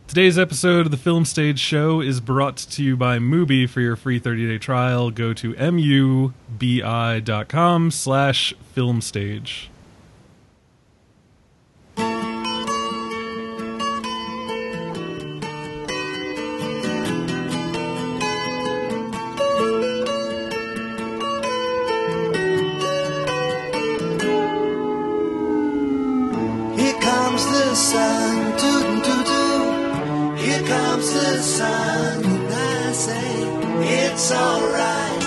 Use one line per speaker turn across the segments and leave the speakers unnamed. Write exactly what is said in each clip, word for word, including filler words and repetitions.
Today's episode of the Film Stage Show is brought to you by Mubi. For your free thirty-day trial, go to mubi.com slash filmstage.
Here comes the sun, doo doo doo. Here comes the sun, and I say it's alright.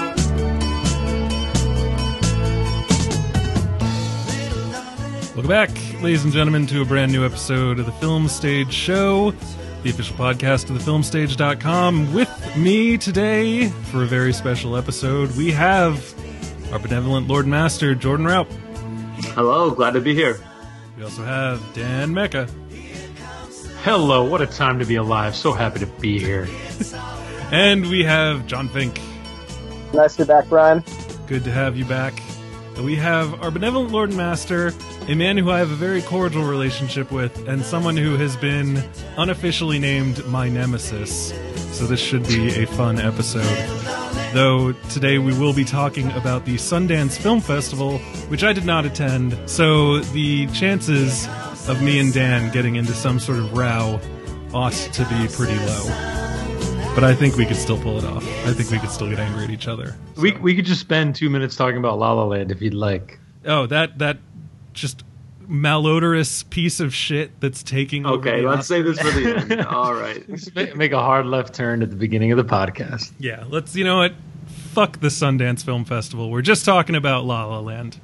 Welcome back, ladies and gentlemen, to a brand new episode of the Film Stage Show, the official podcast of the film stage dot com. With me today, for a very special episode, we have our benevolent Lord and Master, Jordan Raup.
Hello, glad to be here.
We also have Dan Mecca.
Hello, what a time to be alive. So happy to be here.
And we have John Fink.
Nice to be back, Brian.
Good to have you back. We have our benevolent Lord and Master, a man who I have a very cordial relationship with, and someone who has been unofficially named my nemesis. So this should be a fun episode. Though today we will be talking about the Sundance Film Festival, which I did not attend, so the chances of me and Dan getting into some sort of row ought to be pretty low. But I think we could still pull it off. I think we could still get angry at each other. So.
We we could just spend two minutes talking about La La Land if you'd like.
Oh, that that just malodorous piece of shit that's taking over.
Okay,
the
let's
Oscar.
save this for the end. All right.
Let's ma- make a hard left turn at the beginning of the podcast.
Yeah, let's, you know what? Fuck the Sundance Film Festival. We're just talking about La La Land.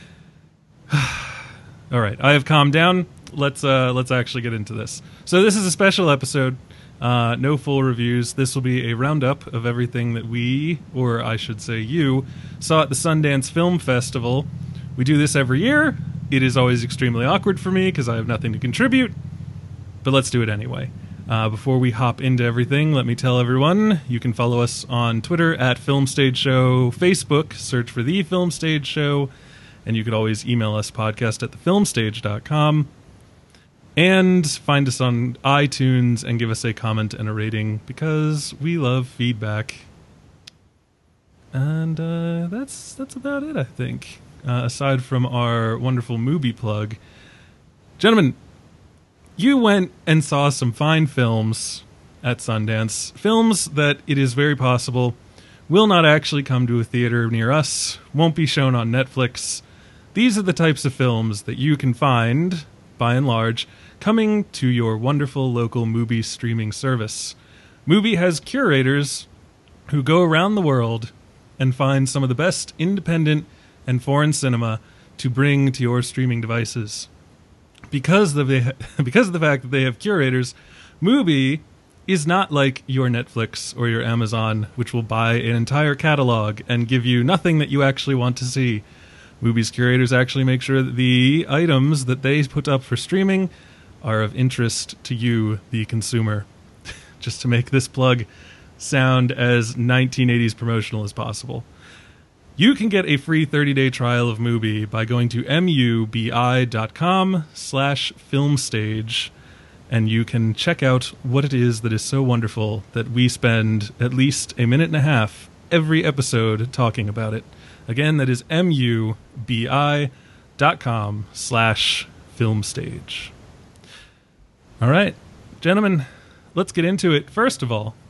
All right, I have calmed down. Let's uh, let's actually get into this. So this is a special episode. Uh, no full reviews. This will be a roundup of everything that we, or I should say you, saw at the Sundance Film Festival. We do this every year. It is always extremely awkward for me because I have nothing to contribute. But let's do it anyway. Uh, before we hop into everything, let me tell everyone, you can follow us on Twitter at Film Stage Show, Facebook, search for The Film Stage Show, and you could always email us, podcast at the film stage dot com, and find us on iTunes and give us a comment and a rating, because we love feedback. And uh, that's that's about it, I think, uh, aside from our wonderful Mubi plug. Gentlemen, you went and saw some fine films at Sundance. Films that it is very possible will not actually come to a theater near us, won't be shown on Netflix. These are the types of films that you can find, by and large, coming to your wonderful local Mubi streaming service. Mubi has curators who go around the world and find some of the best independent and foreign cinema to bring to your streaming devices. Because of the because of the fact that they have curators, Mubi is not like your Netflix or your Amazon, which will buy an entire catalog and give you nothing that you actually want to see. Mubi's curators actually make sure that the items that they put up for streaming are of interest to you, the consumer. Just to make this plug sound as nineteen eighties promotional as possible. You can get a free thirty-day trial of Mubi by going to mubi.com slash filmstage, and you can check out what it is that is so wonderful that we spend at least a minute and a half every episode talking about it. Again, that is mubi.com slash filmstage. All right, gentlemen, let's get into it. First of all,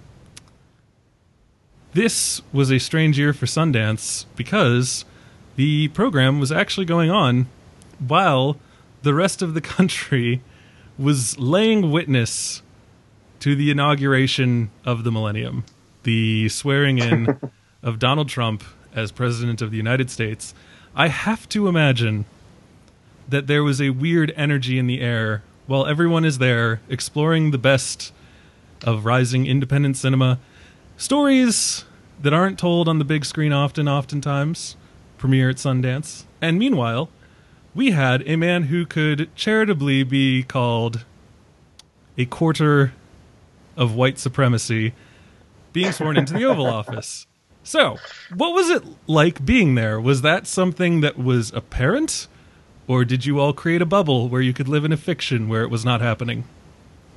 this was a strange year for Sundance because the program was actually going on while the rest of the country was laying witness to the inauguration of the millennium, the swearing in of Donald Trump as President of the United States. I have to imagine that there was a weird energy in the air while everyone is there exploring the best of rising independent cinema. Stories that aren't told on the big screen often, oftentimes, premiere at Sundance. And meanwhile, we had a man who could charitably be called a quarter of white supremacy being sworn into the Oval Office. So, what was it like being there? Was that something that was apparent? Or did you all create a bubble where you could live in a fiction where it was not happening?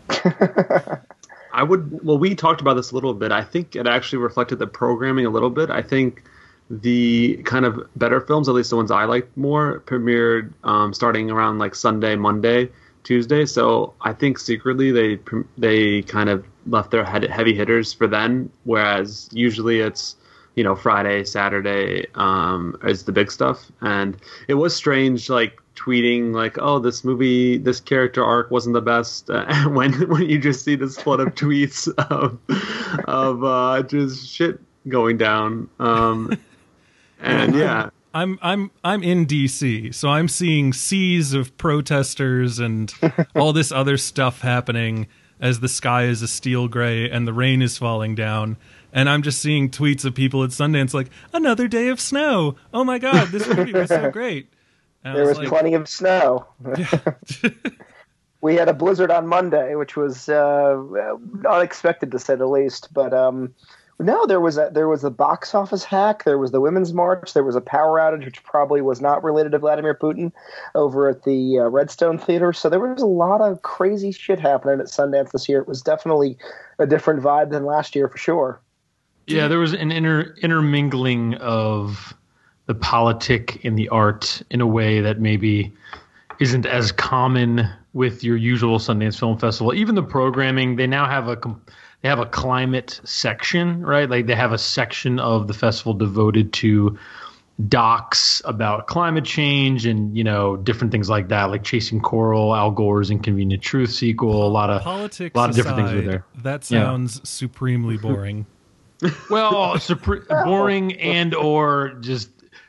I would. Well, we talked about this a little bit. I think it actually reflected the programming a little bit. I think the kind of better films, at least the ones I liked more, premiered um, starting around like Sunday, Monday, Tuesday. So I think secretly they they kind of left their heavy hitters for then, whereas usually it's, you know, Friday, Saturday um, is the big stuff. And it was strange, like tweeting like, oh, this movie, this character arc wasn't the best, uh, when when you just see this flood of tweets of of uh, just shit going down. Um, and yeah.
I'm I'm I'm in D C, so I'm seeing seas of protesters and all this other stuff happening as the sky is a steel gray and the rain is falling down. And I'm just seeing tweets of people at Sundance like, another day of snow. Oh my God, this movie was so great. And
there was,
was like,
plenty of snow.
Yeah.
We had a blizzard on Monday, which was uh, unexpected to say the least. But um, no, there was a there was a box office hack. There was the Women's March. There was a power outage, which probably was not related to Vladimir Putin, over at the uh, Redstone Theater. So there was a lot of crazy shit happening at Sundance this year. It was definitely a different vibe than last year for sure.
Yeah, there was an inter intermingling of the politic and the art in a way that maybe isn't as common with your usual Sundance Film Festival. Even the programming, they now have a they have a climate section, right? Like they have a section of the festival devoted to docs about climate change and, you know, different things like that, like Chasing Coral, Al Gore's Inconvenient Truth sequel, a lot of
politics
a lot of different
aside,
things were there.
That sounds yeah. supremely boring.
Well, supre- boring and or just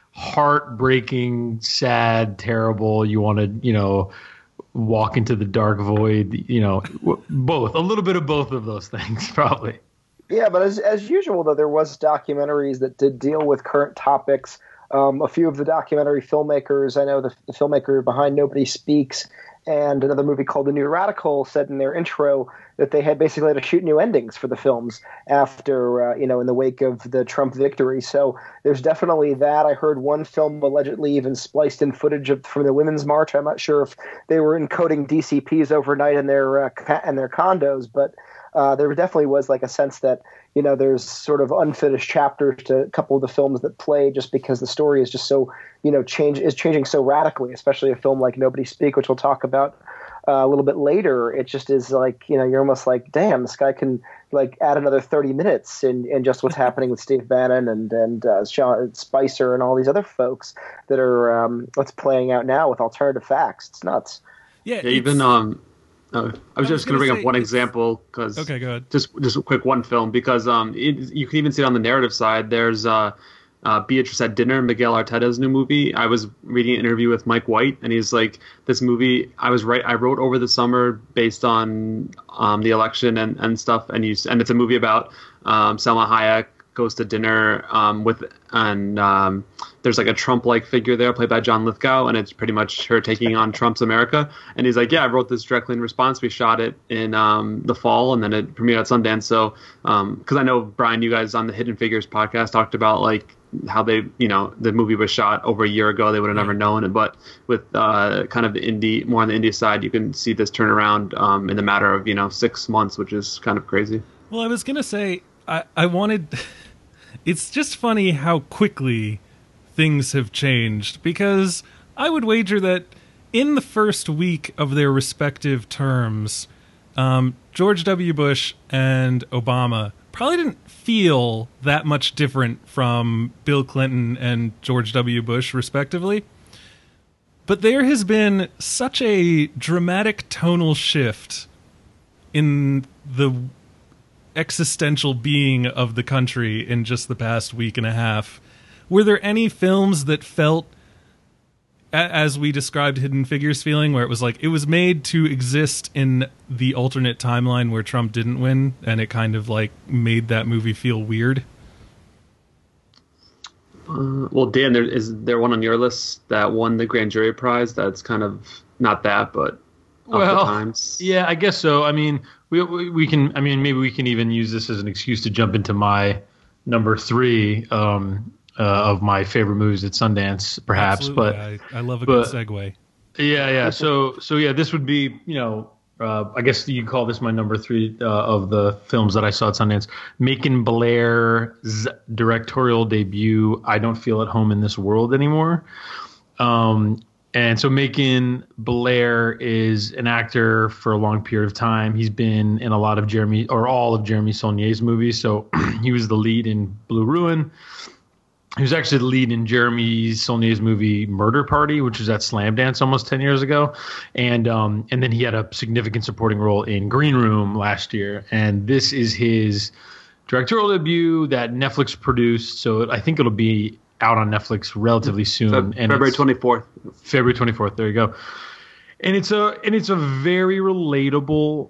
heartbreaking, sad, terrible. You want to, you know, walk into the dark void, you know, both, a little bit of both of those things, probably.
Yeah, but as as usual, though, there was documentaries that did deal with current topics. Um, a few of the documentary filmmakers, I know the, the filmmaker behind Nobody Speaks and another movie called The New Radical, said in their intro that they had basically had to shoot new endings for the films after, uh, you know, in the wake of the Trump victory. So there's definitely that. I heard one film allegedly even spliced in footage of, from the Women's March. I'm not sure if they were encoding D C Ps overnight in their uh, in their condos, but uh, there definitely was like a sense that, you know, there's sort of unfinished chapters to a couple of the films that play just because the story is just so, you know, change is changing so radically, especially a film like Nobody Speak, which we'll talk about uh, a little bit later. It just is like, you know, you're almost like, damn, this guy can like add another thirty minutes in, in just what's happening with Steve Bannon and, and uh, Sean Spicer and all these other folks that are um, what's playing out now with alternative facts. It's nuts.
Yeah,
yeah even um, Uh, I was
I
just
was
going to bring
gonna
up one
say-
example because
Okay, go ahead.
just just a quick one film because um it, you can even see it on the narrative side. There's uh, uh Beatrice at Dinner, Miguel Arteta's new movie. I was reading an interview with Mike White, and he's like, this movie I was right I wrote over the summer based on um the election and, and stuff, and you and it's a movie about um Selma Hayek goes to dinner um with and um there's like a Trump-like figure there played by John Lithgow, and it's pretty much her taking on Trump's America. And he's like, yeah, I wrote this directly in response. We shot it in um, the fall, and then it premiered at Sundance. So, because um, I know, Brian, you guys on the Hidden Figures podcast talked about like how they, you know, the movie was shot over a year ago. They would have never known it. But with uh, kind of the indie, more on the indie side, you can see this turnaround um, in the matter of, you know, six months, which is kind of crazy.
Well, I was going to say, I, I wanted... It's just funny how quickly things have changed, because I would wager that in the first week of their respective terms, um, George W. Bush and Obama probably didn't feel that much different from Bill Clinton and George W. Bush, respectively. But there has been such a dramatic tonal shift in the existential being of the country in just the past week and a half. Were there any films that felt, a- as we described Hidden Figures feeling, where it was like it was made to exist in the alternate timeline where Trump didn't win, and it kind of like made that movie feel weird?
Uh, well, Dan, there, is there one on your list that won the grand jury prize that's kind of not that, but of
Well,
the times?
Yeah, I guess so. I mean, we, we we can. I mean, maybe we can even use this as an excuse to jump into my number three um, uh, of my favorite movies at Sundance, perhaps.
Absolutely.
But
I, I love a
but-
good segue.
yeah, yeah. So so yeah, this would be, you know, uh, I guess you call this my number three uh, of the films that I saw at Sundance. Macon Blair's directorial debut, I Don't Feel at Home in This World Anymore. Um, and so Macon Blair is an actor for a long period of time. He's been in a lot of Jeremy or all of Jeremy Saulnier's movies. So he was the lead in Blue Ruin. He was actually the lead in Jeremy Saulnier's movie Murder Party, which was at Slamdance almost ten years ago. And um, and then he had a significant supporting role in Green Room last year. And this is his directorial debut that Netflix produced. So I think it'll be out on Netflix relatively soon.
Fe-
and
February twenty-fourth.
February twenty-fourth. There you go. And it's a and it's a very relatable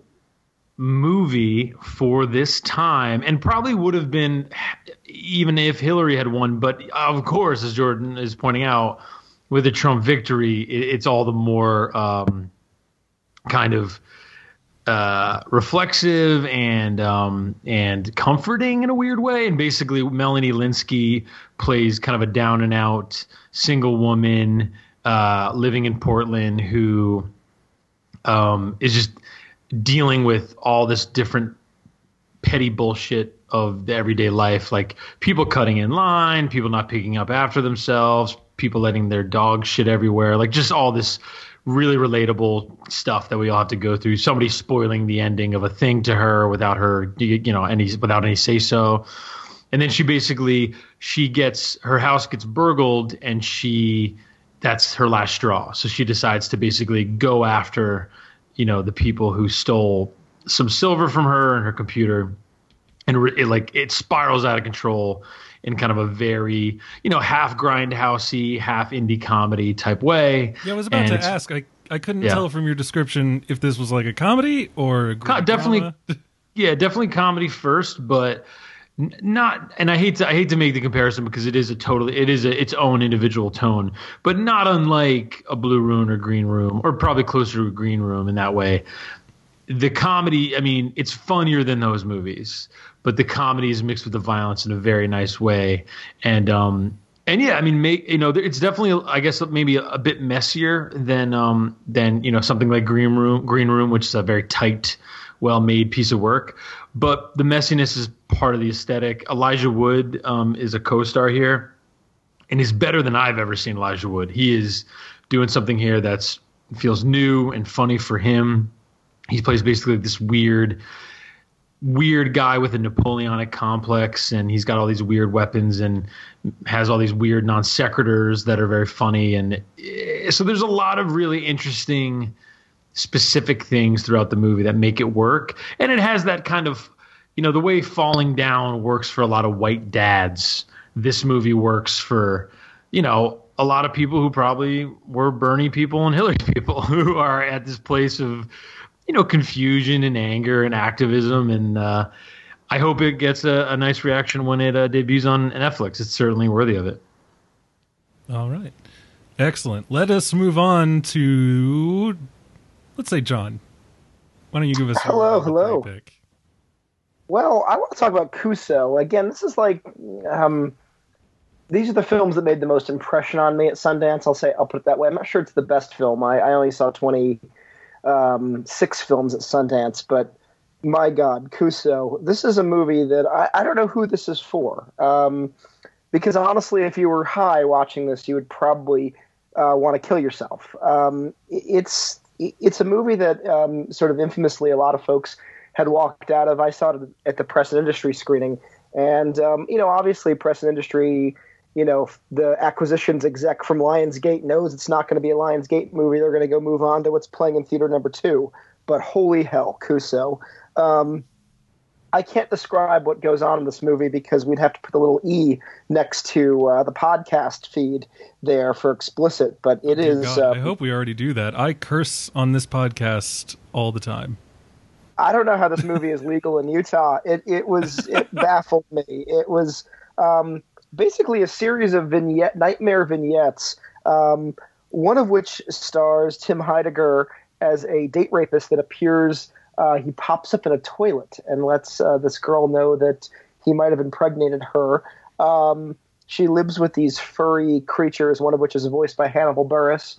movie for this time, and probably would have been even if Hillary had won. But of course, as Jordan is pointing out, with the Trump victory, it, it's all the more um, kind of uh, reflexive and um, and comforting in a weird way. And basically, Melanie Linsky plays kind of a down and out single woman uh, living in Portland who um, is just dealing with all this different petty bullshit of the everyday life, like people cutting in line, people not picking up after themselves, people letting their dog shit everywhere, like just all this really relatable stuff that we all have to go through. Somebody spoiling the ending of a thing to her without her, you know, any without any say so. And then she basically she gets her house gets burgled, and she that's her last straw. So she decides to basically go after, you know, the people who stole some silver from her and her computer, and it, like it spirals out of control in kind of a very, you know, half grindhousey, half indie comedy type way.
Yeah, I was about
and
to ask. I I couldn't
yeah.
tell from your description if this was like a comedy or a
Co- definitely,
drama.
yeah, definitely comedy first, but n- not. And I hate to I hate to make the comparison because it is a totally it is a, its own individual tone, but not unlike a Blue Room or Green Room, or probably closer to a Green Room in that way. The comedy, I mean, it's funnier than those movies, but the comedy is mixed with the violence in a very nice way. And, um, and yeah, I mean, make, you know, it's definitely, I guess, maybe a, a bit messier than, um, than, you know, something like Green Room, Green Room, which is a very tight, well-made piece of work. But the messiness is part of the aesthetic. Elijah Wood, um, is a co-star here, and he's better than I've ever seen Elijah Wood. He is doing something here that's feels new and funny for him. He plays basically this weird, weird guy with a Napoleonic complex, and he's got all these weird weapons and has all these weird non sequiturs that are very funny. And so there's a lot of really interesting, specific things throughout the movie that make it work. And it has that kind of, you know, the way Falling Down works for a lot of white dads, this movie works for, you know, a lot of people who probably were Bernie people and Hillary people who are at this place of, you know, confusion and anger and activism. And uh, I hope it gets a, a nice reaction when it uh, debuts on Netflix. It's certainly worthy of it.
All right. Excellent. Let us move on to, let's say, John. Why don't you give us
Hello,
your
hello.
pick?
Well, I want to talk about Kuso. Again, this is like, um, these are the films that made the most impression on me at Sundance. I'll say, I'll put it that way. I'm not sure it's the best film. I, I only saw twenty Um, six films at Sundance, but my God, Kuso. This is a movie that I, I don't know who this is for. Um, because honestly, if you were high watching this, you would probably uh, want to kill yourself. Um, it's it's a movie that um, sort of infamously a lot of folks had walked out of. I saw it at the Press and Industry screening, and um, you know, obviously, Press and Industry. You know, the acquisitions exec from Lionsgate knows it's not going to be a Lionsgate movie. They're going to go move on to what's playing in theater number two. But holy hell, Kuso. Um, I can't describe what goes on in this movie because we'd have to put a little E next to uh, the podcast feed there for explicit. But it
Dear
is.
God,
Uh,
I hope we already do that. I curse on this podcast all the time.
I don't know how this movie is legal in Utah. It, it was. It baffled me. It was. Um, basically a series of vignette, nightmare vignettes, um, one of which stars Tim Heidegger as a date rapist that appears, uh, he pops up in a toilet and lets uh, this girl know that he might have impregnated her. Um, she lives with these furry creatures, one of which is voiced by Hannibal Buress.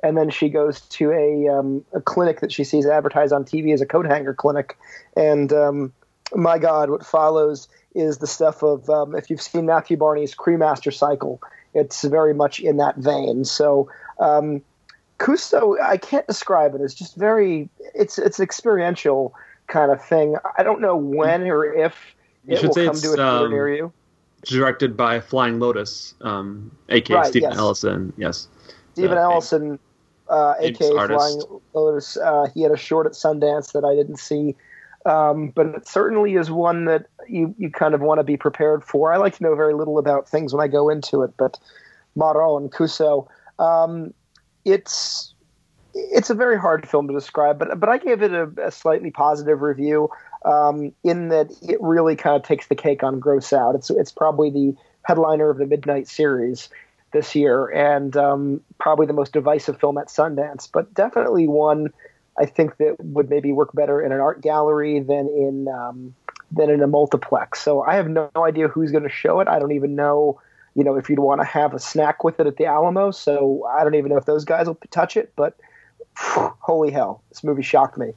and then she goes to a um, a clinic that she sees advertised on T V as a coat hanger clinic, and um, my God, what follows is the stuff of um, if you've seen Matthew Barney's Cremaster Cycle, it's very much in that vein. So. Um, Kuso, I can't describe it. It's just very, it's it's an experiential kind of thing. I don't know when or if
you
it will come to a theater
um,
near you.
Directed by Flying Lotus, um, a k a.
Right,
Stephen
yes.
Ellison. Yes.
Stephen
The
Ellison, uh, a k a.
famous
Flying
artist.
Lotus, uh, he had a short at Sundance that I didn't see. Um, but it certainly is one that you, you kind of want to be prepared for. I like to know very little about things when I go into it, but Maro and Kuso, um, it's it's a very hard film to describe, but but I gave it a, a slightly positive review um, in that it really kind of takes the cake on gross out. It's it's probably the headliner of the Midnight series this year, and um, probably the most divisive film at Sundance, but definitely one I think that would maybe work better in an art gallery than in um, than in a multiplex. So I have no idea who's going to show it. I don't even know. You know, if you'd want to have a snack with it at the Alamo. So I don't even know if those guys will touch it, but phew, holy hell, this movie shocked me.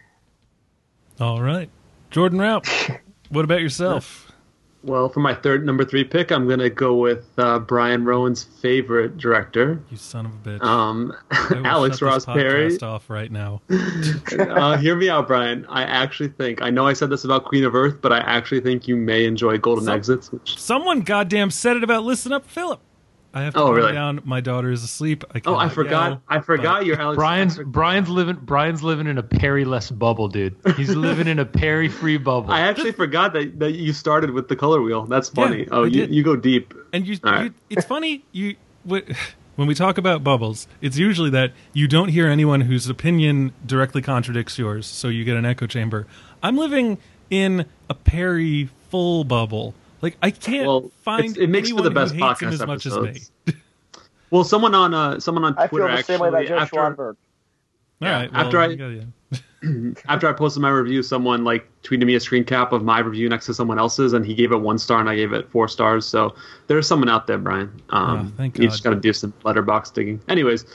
All right. Jordan Raup, what about yourself?
Well, for my third number three pick, I'm going to go with uh, Brian Rowan's favorite director,
You son of a bitch.
um,
I will
Alex
shut
Ross
this
Perry.
podcast off right now.
uh, hear me out, Brian. I actually think, I know I said this about Queen of Earth, but I actually think you may enjoy Golden
Some-
Exits. Which,
Someone goddamn said it about Listen Up, Philip. I have to
Oh,
calm
really?
down. My daughter is asleep. I
oh, I
cannot
forgot.
yell,
I forgot
but-
you're Alex.
Brian's Brian's living Brian's living in a Perry-less bubble, dude. He's living in a Perry-free bubble.
I actually forgot that, that you started with the color wheel. That's funny.
Yeah,
oh,
I
you,
did.
you go deep.
And you,
All right.
you it's funny you wh- when we talk about bubbles, it's usually that you don't hear anyone whose opinion directly contradicts yours, so you get an echo chamber. I'm living in a Perry full bubble. Like I can't
Well,
find
it's- it makes for
anyone
the best
who hates him
podcast
as much
episodes.
as me.
Well, someone on uh, someone on
I feel
Twitter
the
actually
same way about Joe
after
Schwanberg.
All
Yeah,
right. Well,
after I-
you go, yeah.
after I posted my review, someone like tweeted me a screen cap of my review next to someone else's, and he gave it one star, and I gave it four stars. So there's someone out there, Brian. Um,
Oh, thank
you
God.
just got to do some letterbox digging. Anyways,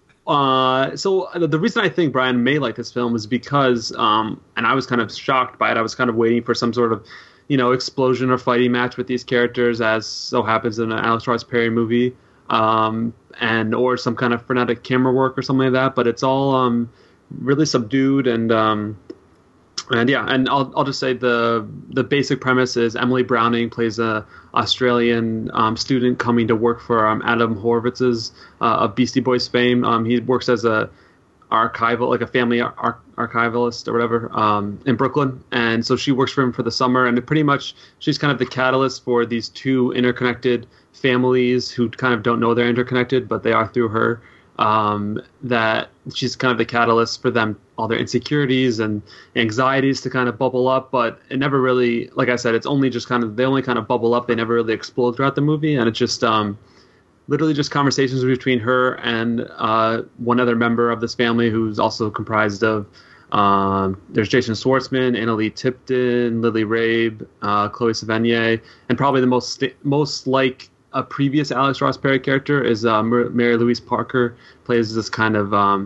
uh, so the reason I think Brian may like this film is because, um, and I was kind of shocked by it. I was kind of waiting for some sort of, you know, explosion or fighting match with these characters, as so happens in an Alex Ross Perry movie. Um, and or some kind of frenetic camera work or something like that, but it's all um, really subdued and um, and yeah, and I'll I'll just say the the basic premise is Emily Browning plays a Australian um, student coming to work for um, Adam Horowitz's uh, of Beastie Boys fame. Um, he works as a archival, like a family ar- archivalist or whatever, um, in Brooklyn, and so she works for him for the summer, and pretty much she's kind of the catalyst for these two interconnected families who kind of don't know they're interconnected, but they are through her. Um, that she's kind of the catalyst for them, all their insecurities and anxieties to kind of bubble up, but it never really, like I said, it's only just kind of, they only kind of bubble up. They never really explode throughout the movie. And it's just, um, literally just conversations between her and, uh, one other member of this family who's also comprised of, um, there's Jason Schwartzman, Annalie Tipton, Lily Rabe, uh, Chloe Sevigny, and probably the most, sta- most like, a previous Alex Ross Perry character is uh, Mary Louise Parker, plays this kind of um,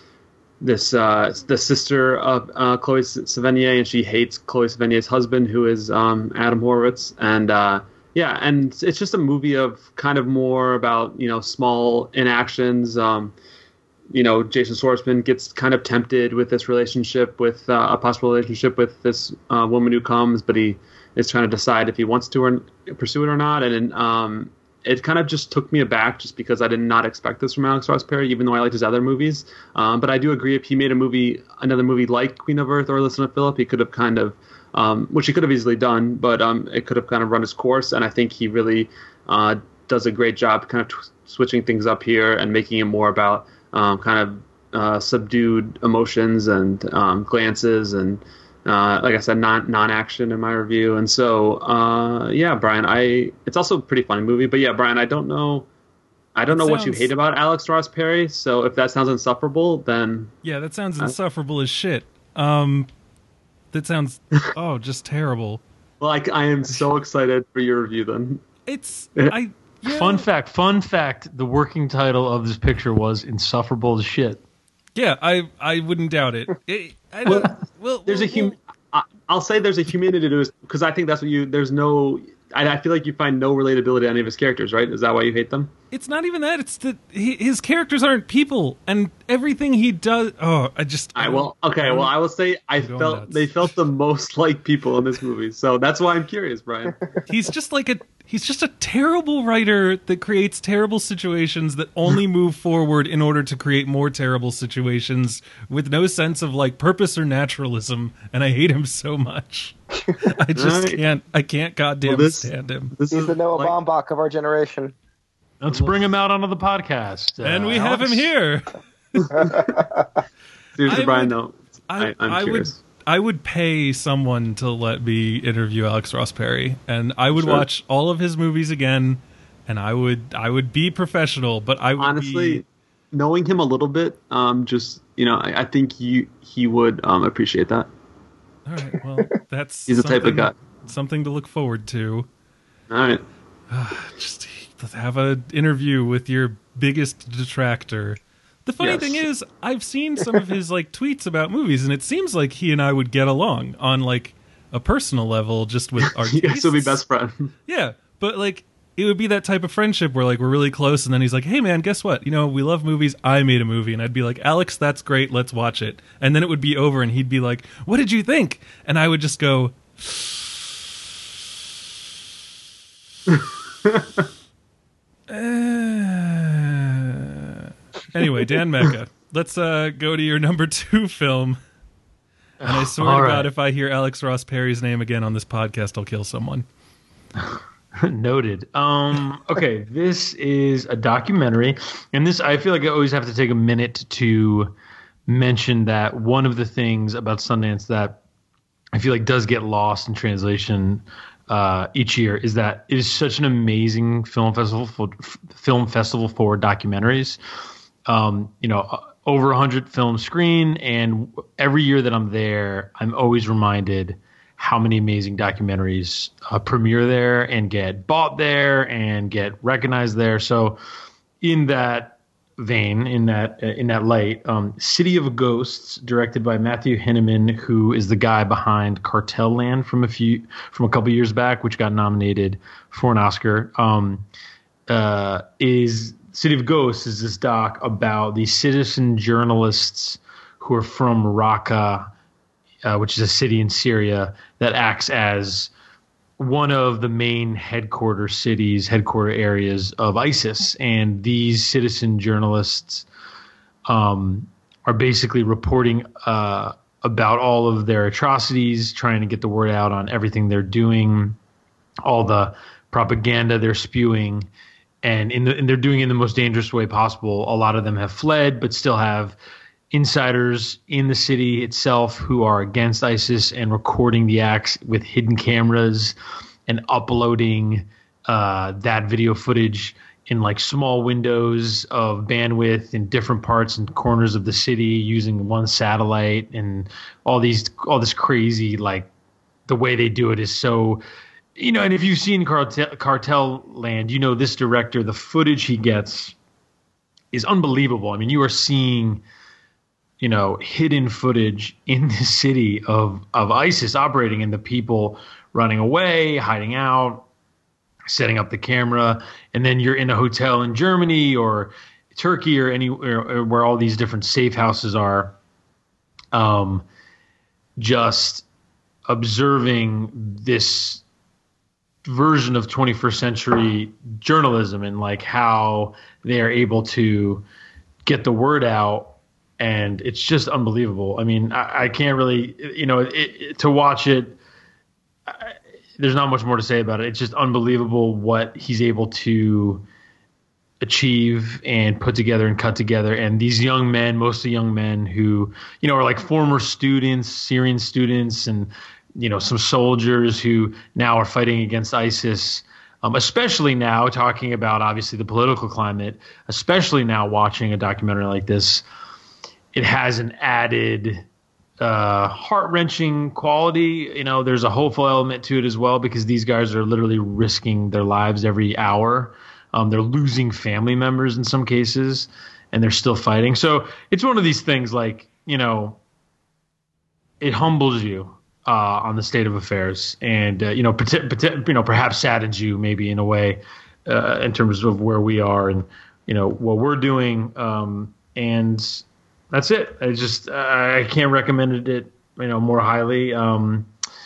this uh, the sister of uh, Chloe Sevigny, and she hates Chloe Sevigny's husband, who is um, Adam Horowitz. And uh, yeah, and it's just a movie of kind of more about, you know, small inactions. Um, you know, Jason Schwartzman gets kind of tempted with this relationship, with uh, a possible relationship with this uh, woman who comes, but he is trying to decide if he wants to or pursue it or not. And um, it kind of just took me aback just because I did not expect this from Alex Ross Perry, even though I liked his other movies. Um, but I do agree, if he made a movie, another movie like Queen of Earth or Listen to Philip, he could have kind of, um, which he could have easily done, but um, it could have kind of run its course. And I think he really uh, does a great job kind of t- switching things up here and making it more about um, kind of uh, subdued emotions and um, glances and, Uh, like I said, non non action in my review, and so uh, yeah, Brian. I it's also a pretty funny movie, but yeah, Brian. I don't know, I don't
It
know what you
sounds-
hate about Alex Ross Perry. So if that sounds insufferable, then
Yeah, that sounds insufferable as shit. Um, that sounds oh, just terrible.
well, I, I am so excited for your review. Then
It's I Yeah.
Fun fact, fun fact, the working title of this picture was Insufferable as Shit.
Yeah, I I wouldn't doubt it. it I don't, well,
There's
well,
a hum-
well,
I- I'll say there's a humanity to it because I think that's what you. There's no. I, I feel like you find no relatability to any of his characters, right? Is that why you hate them?
it's not even that. It's that he, his characters aren't people, and everything he does. Oh, I just.
I well, okay. Well, I will say I
going
felt
nuts.
they felt the most like people in this movie, so that's why I'm curious, Brian.
He's just like a. He's just a terrible writer that creates terrible situations that only move forward in order to create more terrible situations with no sense of like purpose or naturalism, and I hate him so much. I just
Right.
can't. I can't goddamn
Well, this-
stand him.
This
He's
is
the Noah
like-
Baumbach of our generation.
Let's bring him out onto the podcast. Uh,
And we have
Alex?
him here.
seriously,
I
Brian.
would-
though,
I,
I, I'm
I would
curious.
I would pay someone to let me interview Alex Ross Perry, and I would
Sure.
watch all of his movies again, and I would I would be professional, but I would
Honestly,
be,
knowing him a little bit, um, just you know, I, I think you he would um appreciate that.
all right. Well, that's
He's the type of
something-
guy.
Something to look forward to.
All right.
Just have an interview with your biggest detractor. The funny
Yes.
thing is, I've seen some of his like tweets about movies, and it seems like he and I would get along on like a personal level, just with our
You guys will be
tastes.
best friends.
Yeah, but like it would be that type of friendship where like we're really close, and then he's like, "Hey man, guess what? You know, we love movies. I made a movie," and I'd be like, "Alex, that's great. Let's watch it." And then it would be over, and he'd be like, "What did you think?" And I would just go. Uh, anyway, Dan Mecca, let's uh, go to your number two film. And I swear
All
to
right.
God, if I hear Alex Ross Perry's name again on this podcast, I'll kill someone.
Noted. Um, okay, this is a documentary, and this I feel like I always have to take a minute to mention that one of the things about Sundance that I feel like does get lost in translation uh, each year is that it is such an amazing film festival for film festival for documentaries. Um, you know, over a hundred films screen, and every year that I'm there, I'm always reminded how many amazing documentaries uh, premiere there and get bought there and get recognized there. So, in that vein, in that uh, in that light, um, City of Ghosts, directed by Matthew Henneman, who is the guy behind Cartel Land from a few from a couple years back, which got nominated for an Oscar, um, uh, is City of Ghosts is this doc about the citizen journalists who are from Raqqa, uh, which is a city in Syria that acts as one of the main headquarter cities, headquarter areas of ISIS. And these citizen journalists um, are basically reporting uh, about all of their atrocities, trying to get the word out on everything they're doing, all the propaganda they're spewing. And, in the, and they're doing it in the most dangerous way possible. A lot of them have fled, but still have insiders in the city itself who are against ISIS and recording the acts with hidden cameras and uploading uh, that video footage in like small windows of bandwidth in different parts and corners of the city using one satellite and all these all this crazy, like the way they do it is so. You know, and if you've seen Cartel, Cartel Land, you know this director, the footage he gets is unbelievable. I mean, you are seeing, you know, hidden footage in the city of, of ISIS operating and the people running away, hiding out, setting up the camera. And then you're in a hotel in Germany or Turkey or anywhere where all these different safe houses are, um, just observing this version of twenty-first century journalism and like how they are able to get the word out, and it's just unbelievable. I mean, I, I can't really, you know, it, it, to watch it. I, there's not much more to say about it. It's just unbelievable what he's able to achieve and put together and cut together. And these young men, mostly young men who, you know, are like former students, Syrian students, and you know, some soldiers who now are fighting against ISIS, um, especially now talking about obviously the political climate, especially now watching a documentary like this, it has an added uh, heart-wrenching quality. You know, there's a hopeful element to it as well because these guys are literally risking their lives every hour Um, they're losing family members in some cases, and they're still fighting. So it's one of these things like, you know, it humbles you uh, on the state of affairs, and uh, you know, pati- pati- you know, perhaps saddens you maybe in a way uh, in terms of where we are and you know what we're doing. Um, and that's it. I just uh, I can't recommend it you know more highly. Um,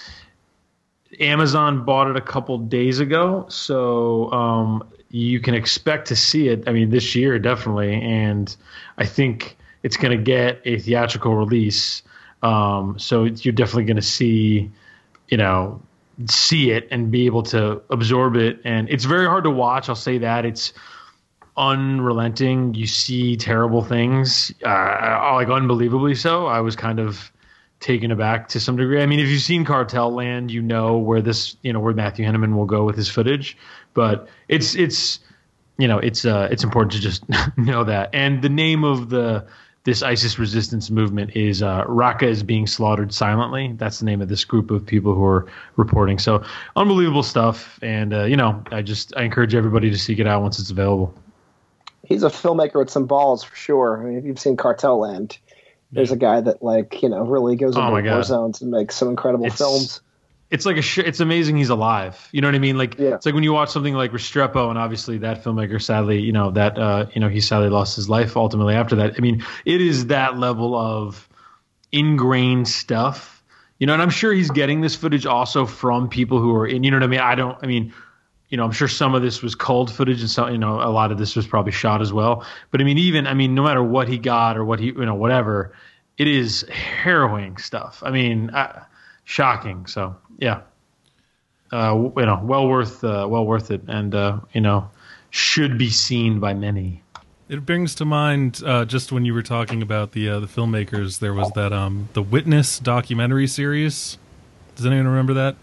Amazon bought it a couple days ago, so um, you can expect to see it. I mean, this year definitely, and I think it's going to get a theatrical release. Um, so you're definitely going to see, you know, see it and be able to absorb it. And it's very hard to watch. I'll say that it's unrelenting. You see terrible things, uh, like unbelievably so. I was kind of taken aback to some degree. I mean, if you've seen Cartel Land, you know where this, you know, where Matthew Henneman will go with his footage, but it's, it's, you know, it's, uh, it's important to just know that. And the name of the, this ISIS resistance movement is, uh, Raqqa is being slaughtered silently. That's the name of this group of people who are reporting. So unbelievable stuff. And, uh, you know, I just, I encourage everybody to seek it out once it's available.
He's a filmmaker with some balls for sure. I mean, if you've seen Cartel Land, there's a guy that, like, you know, really goes into
oh
war zones and makes some incredible
it's,
films.
It's like a sh- it's amazing he's alive. You know what I mean? Like,
yeah.
It's like when you watch something like Restrepo, and obviously that filmmaker, sadly, you know, that, uh, you know, he sadly lost his life ultimately after that. I mean, it is that level of ingrained stuff, you know, and I'm sure he's getting this footage also from people who are in, you know what I mean? I don't, I mean, you know, I'm sure some of this was culled footage and some, you know, a lot of this was probably shot as well. But I mean, even, I mean, no matter what he got or what he, you know, whatever, it is harrowing stuff. I mean, uh, shocking. So yeah, uh, you know, well worth, uh, well worth it, and uh, you know, should be seen by many.
It brings to mind uh, just when you were talking about the uh, the filmmakers, there was that um, the Witness documentary series. Does anyone remember that?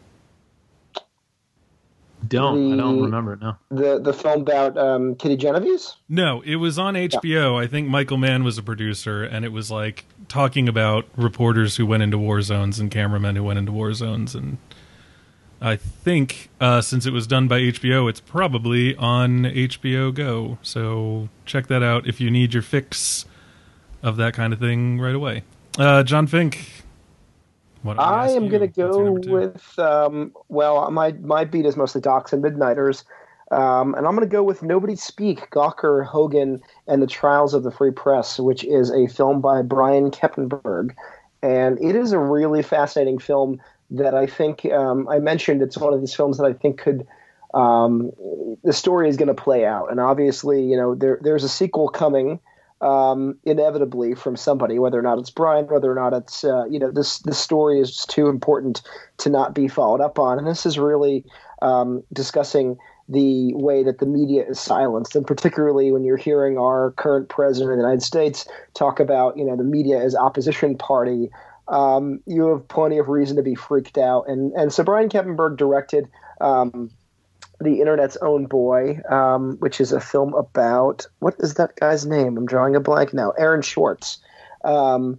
Don't
the,
I don't remember it, no.
The the film about um, Kitty Genovese?
No, it was on H B O. Yeah. I think Michael Mann was a producer, and it was like talking about reporters who went into war zones and cameramen who went into war zones. And I think uh, since it was done by H B O, it's probably on H B O Go. So check that out if you need your fix of that kind of thing right away. Uh, John Fink.
What I am going to go with, um, well, my my beat is mostly Docs and Midnighters, um, and I'm going to go with Nobody Speak, Gawker, Hogan, and the Trials of the Free Press, which is a film by Brian Keppenberg. And it is a really fascinating film that I think, um, I mentioned it's one of these films that I think could, um, the story is going to play out. And obviously, you know, there there's a sequel coming, Um, inevitably from somebody, whether or not it's Brian, whether or not it's, uh, you know, this, this story is just too important to not be followed up on. And this is really um, discussing the way that the media is silenced, and particularly when you're hearing our current president of the United States talk about, you know, the media as opposition party, um, you have plenty of reason to be freaked out. And, and so Brian Keppenberg directed um, The Internet's Own Boy, um, which is a film about, what is that guy's name? I'm drawing a blank now. Aaron Schwartz. Um,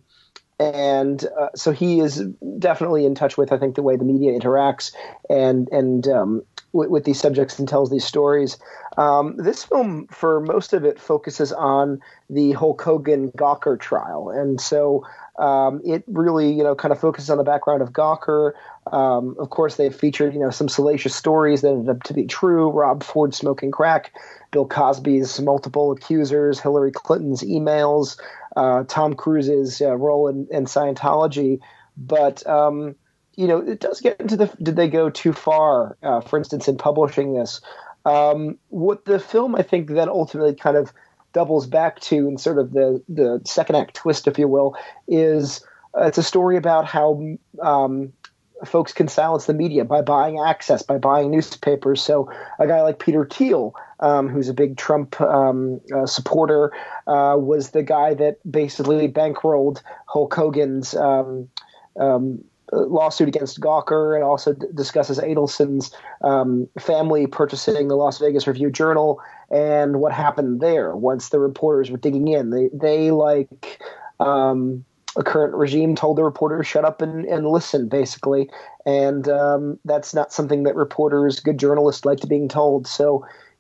and uh, so he is definitely in touch with, I think, the way the media interacts and and um, with, with these subjects and tells these stories. Um, this film, for most of it, focuses on the Hulk Hogan Gawker trial. And so um, it really, you know, kind of focuses on the background of Gawker. Um, of course, they've featured, you know, some salacious stories that ended up to be true. Rob Ford smoking crack, Bill Cosby's multiple accusers, Hillary Clinton's emails, uh, Tom Cruise's uh, role in, in Scientology. But, um, you know, it does get into the, did they go too far, uh, for instance, in publishing this? Um, what the film, I think, then ultimately kind of doubles back to, and sort of the, the second act twist, if you will, is uh, it's a story about how um, folks can silence the media by buying access, by buying newspapers. So a guy like Peter Thiel, um, who's a big Trump um, uh, supporter, uh, was the guy that basically bankrolled Hulk Hogan's um, um, lawsuit against Gawker, and also d- discusses Adelson's um, family purchasing the Las Vegas Review-Journal and what happened there once the reporters were digging in. They, they like um, a current regime, told the reporters shut up and, and listen, basically. And um, that's not something that reporters, good journalists, like to being told. So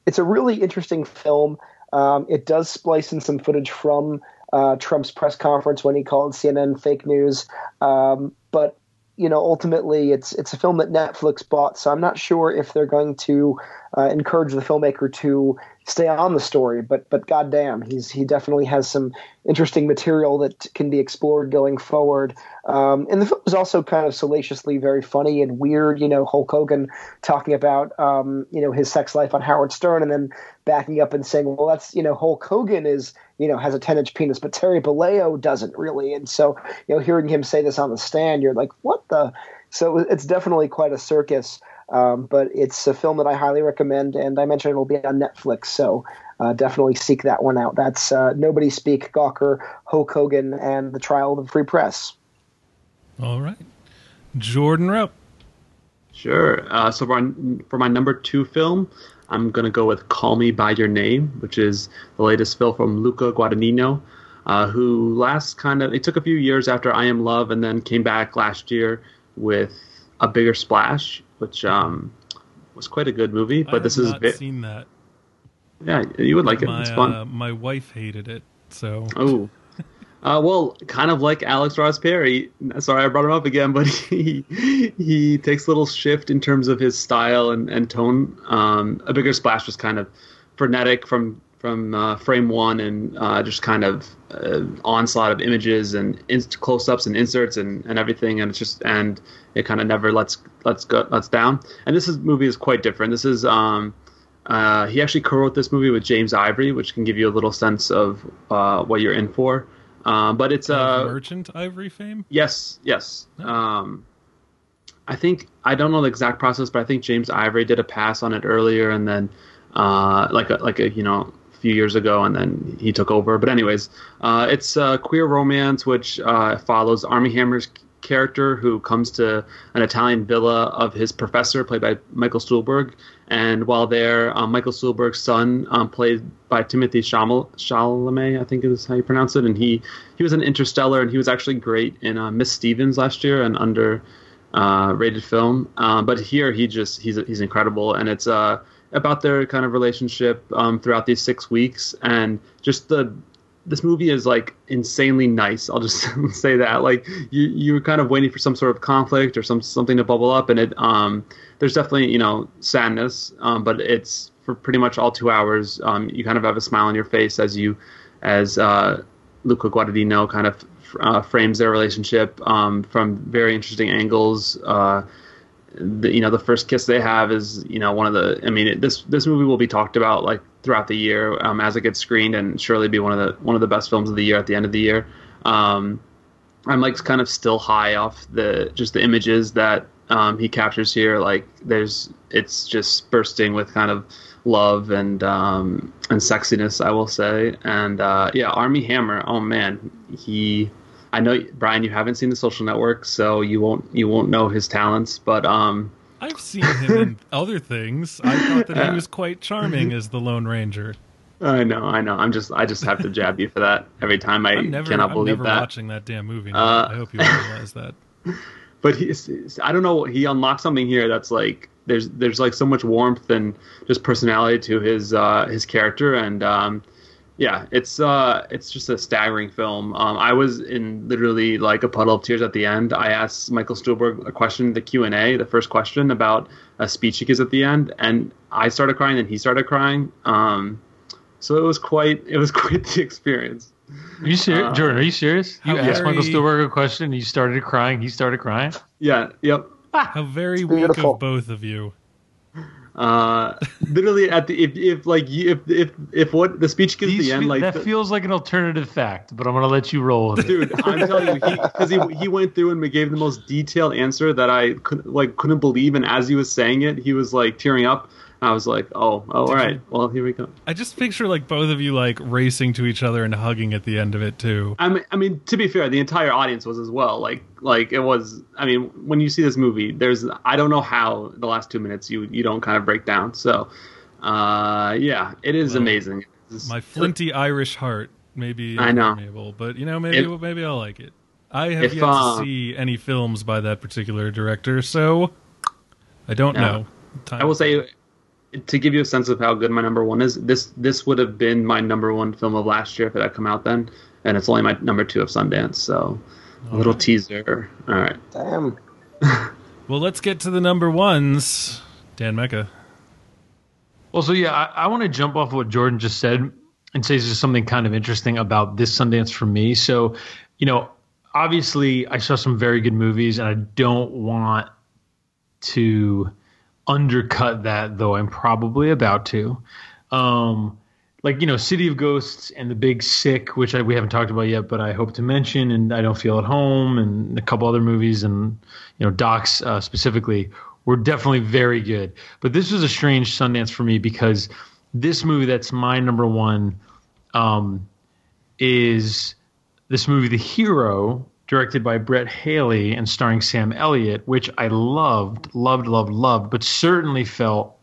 it's a really interesting film. Um, it does splice in some footage from uh, Trump's press conference when he called C N N fake news. Um, but, you know, ultimately it's it's a film that Netflix bought, so I'm not sure if they're going to uh, encourage the filmmaker to stay on the story. But but goddamn, he's he definitely has some interesting material that can be explored going forward. Um, and the film is also kind of salaciously very funny and weird. You know, Hulk Hogan talking about um, you know his sex life on Howard Stern, and then backing up and saying, well, that's you know Hulk Hogan is you know has a ten inch penis, but Terry Bollea doesn't really. And so you know, hearing him say this on the stand, you're like, what the? So it's definitely quite a circus. Um, but it's a film that I highly recommend, and I mentioned it'll be on Netflix, so uh, definitely seek that one out. That's uh, Nobody Speak, Gawker, Hulk Hogan, and The Trial of the Free Press.
All right. Jordan Rope.
Sure. Uh, so for, for my number two film, I'm going to go with Call Me By Your Name, which is the latest film from Luca Guadagnino, uh, who last kind of, it took a few years after I Am Love and then came back last year with A Bigger Splash, which um, was quite a good movie. But
I
this
have
is
not
bit,
seen that.
Yeah, you would like it.
My,
It's fun.
Uh, my wife hated it, so.
Oh. Uh, well, kind of like Alex Ross Perry. Sorry, I brought him up again, but he he takes a little shift in terms of his style and, and tone. Um, A Bigger Splash was kind of frenetic from from uh, frame one, and uh, just kind of uh, onslaught of images and in- close-ups and inserts and, and everything, and it's just and it kind of never lets lets go lets down. And this is, movie is quite different. This is um, uh, he actually co-wrote this movie with James Ivory, which can give you a little sense of uh, what you're in for. Um, but it's
uh,
uh,
Merchant Ivory fame.
Yes, yes. Um, I think I don't know the exact process, but I think James Ivory did a pass on it earlier, and then uh, like a, like a you know a few years ago, and then he took over. But anyways, uh, it's a queer romance which uh, follows Armie Hammer's character, who comes to an Italian villa of his professor, played by Michael Stuhlbarg. And while there, um, Michael Stuhlbarg's son, um, played by Timothy Chalamet, Chalamet, I think is how you pronounce it, and he, he was in Interstellar, and he was actually great in uh, Miss Stevens last year, an under uh, rated film. Uh, but here, he just he's he's incredible, and it's uh, about their kind of relationship um, throughout these six weeks, and just the. This movie is like insanely nice. I'll just say that. Like you, you're kind of waiting for some sort of conflict or some something to bubble up, and it um, there's definitely you know sadness, um, but it's for pretty much all two hours. Um, you kind of have a smile on your face as you, as uh, Luca Guadagnino kind of uh, frames their relationship um, from very interesting angles. Uh, the, you know, the first kiss they have is you know one of the. I mean, it, this this movie will be talked about like throughout the year um, as it gets screened, and surely be one of the one of the best films of the year at the end of the year. Um, I'm like kind of still high off the just the images that um, he captures here. Like there's it's just bursting with kind of love and um, and sexiness, I will say. And uh, yeah, Armie Hammer. Oh man, he. I know, Brian, you haven't seen The Social Network, so you won't you won't know his talents. But um,
I've seen him in other things. I thought that he was quite charming as the Lone Ranger.
I know, I know. I'm just I just have to jab you for that every time. I
I'm never,
cannot
I'm
believe
never
that.
watching that damn movie now.
Uh,
I hope you realize that.
But he's I don't know. He unlocked something here that's like there's there's like so much warmth and just personality to his uh, his character, and um, yeah, it's uh, it's just a staggering film. Um, I was in literally like a puddle of tears at the end. I asked Michael Stuhlbarg a question, the Q and A, the first question about a speech he gives at the end, and I started crying, and he started crying. Um, so it was quite it was quite the experience.
Are you serious,
uh,
Jordan? Are you serious? You
How
asked
very-
Michael Stuhlbarg a question, and you started crying. He started crying.
Yeah. Yep.
How very weak
beautiful.
of both of you.
Uh, literally at the if if like you- if if if what the speech gives at
These
the end
fe-
like
that
the-
feels like an alternative fact, but I'm gonna let you roll with it.
Dude, I'm telling you, because he, he he went through and gave the most detailed answer that I could like couldn't believe, and as he was saying it, he was like tearing up. I was like, oh, oh all right, well here we go.
I just picture like both of you like racing to each other and hugging at the end of it too.
I mean, I mean, to be fair, the entire audience was as well. Like, like it was. I mean, when you see this movie, there's I don't know how the last two minutes you you don't kind of break down. So, uh, yeah, it is
Well,
amazing. It's-
My flinty Irish heart maybe
I know.
impermeable, but you know maybe
If-
maybe I'll like it. I have
if,
yet
uh,
to see any films by that particular director, so I don't
Yeah.
know. Time
I will say, to give you a sense of how good my number one is, this this would have been my number one film of last year if it had come out then, and it's only my number two of Sundance. So, a little teaser. All right.
Damn.
Well, let's get to the number ones. Dan Mecca.
Well, so yeah, I, I want to jump off what Jordan just said and say there's something kind of interesting about this Sundance for me. So, you know, obviously I saw some very good movies, and I don't want to undercut that, though I'm probably about to. Um, like, you know, City of Ghosts and The Big Sick, which I, we haven't talked about yet, but I hope to mention, and I Don't Feel at Home, and a couple other movies, and, you know, docs uh, specifically, were definitely very good. But this was a strange Sundance for me because this movie that's my number one um, is this movie, The Hero, directed by Brett Haley and starring Sam Elliott, which I loved, loved, loved, loved, but certainly felt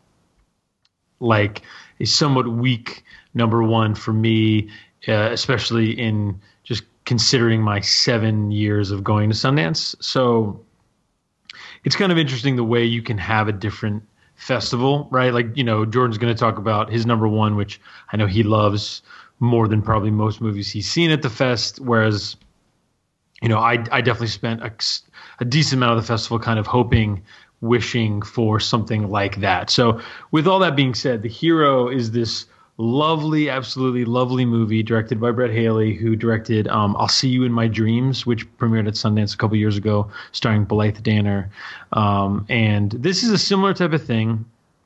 like a somewhat weak number one for me, uh, especially in just considering my seven years of going to Sundance. So it's kind of interesting the way you can have a different festival, right? Like, you know, Jordan's going to talk about his number one, which I know he loves more than probably most movies he's seen at the fest, whereas, you know, I, I definitely spent a, a decent amount of the festival kind of hoping, wishing for something like that. So with all that being said, The Hero is this lovely, absolutely lovely movie directed by Brett Haley, who directed um, I'll See You in My Dreams, which premiered at Sundance a couple years ago, starring Blythe Danner. Um, and this is a similar type of thing.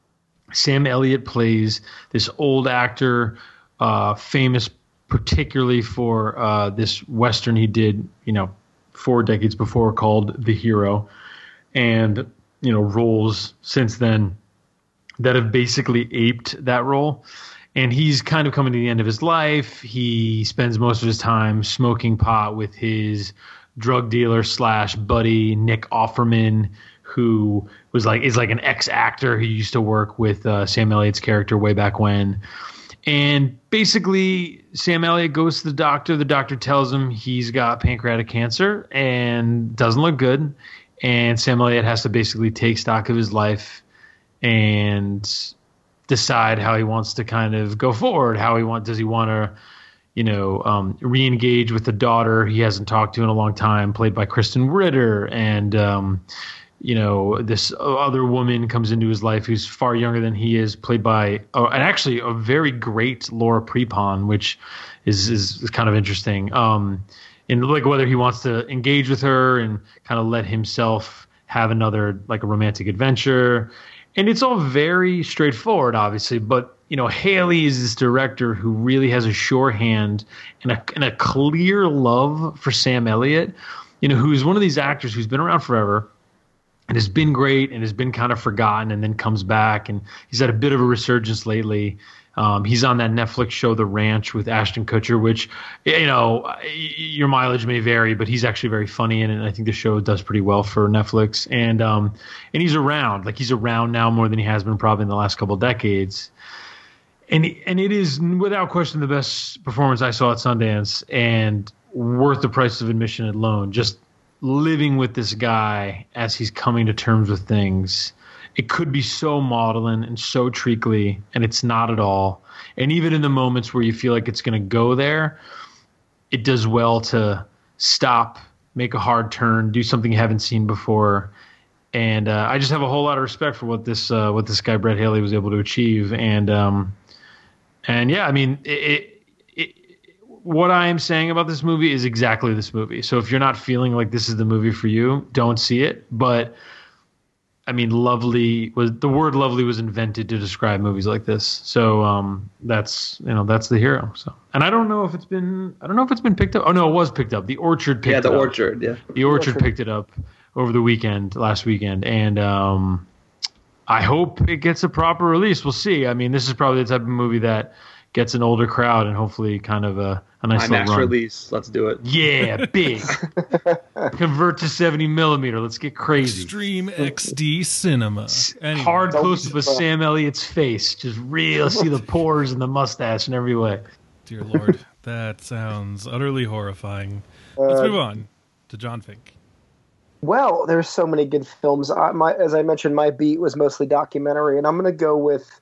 Sam Elliott plays this old actor, uh, famous particularly for uh, this Western he did, you know, four decades before called The Hero. And, you know, roles since then that have basically aped that role. And he's kind of coming to the end of his life. He spends most of his time smoking pot with his drug dealer slash buddy, Nick Offerman, who was like is like an ex-actor who used to work with uh, Sam Elliott's character way back when. And basically, Sam Elliott goes to the doctor. The doctor tells him he's got pancreatic cancer and doesn't look good. And Sam Elliott has to basically take stock of his life and decide how he wants to kind of go forward. How he want does he want to, you know, um, re-engage with the daughter he hasn't talked to in a long time, played by Kristen Ritter, and um, you know, this other woman comes into his life who's far younger than he is, played by oh, and actually a very great Laura Prepon, which is is, is kind of interesting. Um, and like whether he wants to engage with her and kind of let himself have another like a romantic adventure. And it's all very straightforward, obviously, but, you know, Haley is this director who really has a sure hand and a, and a clear love for Sam Elliott, you know, who's one of these actors who's been around forever and has been great and has been kind of forgotten and then comes back. And he's had a bit of a resurgence lately. Um, he's on that Netflix show, The Ranch, with Ashton Kutcher, which, you know, your mileage may vary, but he's actually very funny in it. And I think the show does pretty well for Netflix. And um, and he's around, like he's around now more than he has been probably in the last couple of decades. And and it is without question the best performance I saw at Sundance and worth the price of admission alone. Just living with this guy as he's coming to terms with things. It could be so maudlin and so treacly, and it's not at all. And even in the moments where you feel like it's going to go there, it does well to stop, make a hard turn, do something you haven't seen before. And uh, I just have a whole lot of respect for what this uh, what this guy Brett Haley was able to achieve. And um, and yeah, I mean, it, it, it, what I am saying about this movie is exactly this movie. So if you're not feeling like this is the movie for you, don't see it. But I mean, lovely was the word lovely was invented to describe movies like this. So um, that's, you know, that's The Hero. So, and I don't know if it's been, I don't know if it's been picked up. Oh no, it was picked up. The Orchard picked it up.
Yeah, The Orchard. Yeah.
The Orchard picked it up over the weekend, last weekend. And um, I hope it gets a proper release. We'll see. I mean, this is probably the type of movie that gets an older crowd and hopefully kind of a, a nice little
IMAX
run.
release. Let's do it.
Yeah, big. Convert to seventy millimeter. Let's get crazy.
Extreme X D cinema. Anyway.
Hard close up of Sam Elliott's face. Just real. See the pores and the mustache in every way.
Dear Lord, that sounds utterly horrifying. Let's
Uh,
move on to John Fink.
Well, there's so many good films. I, my, as I mentioned, my beat was mostly documentary, and I'm going to go with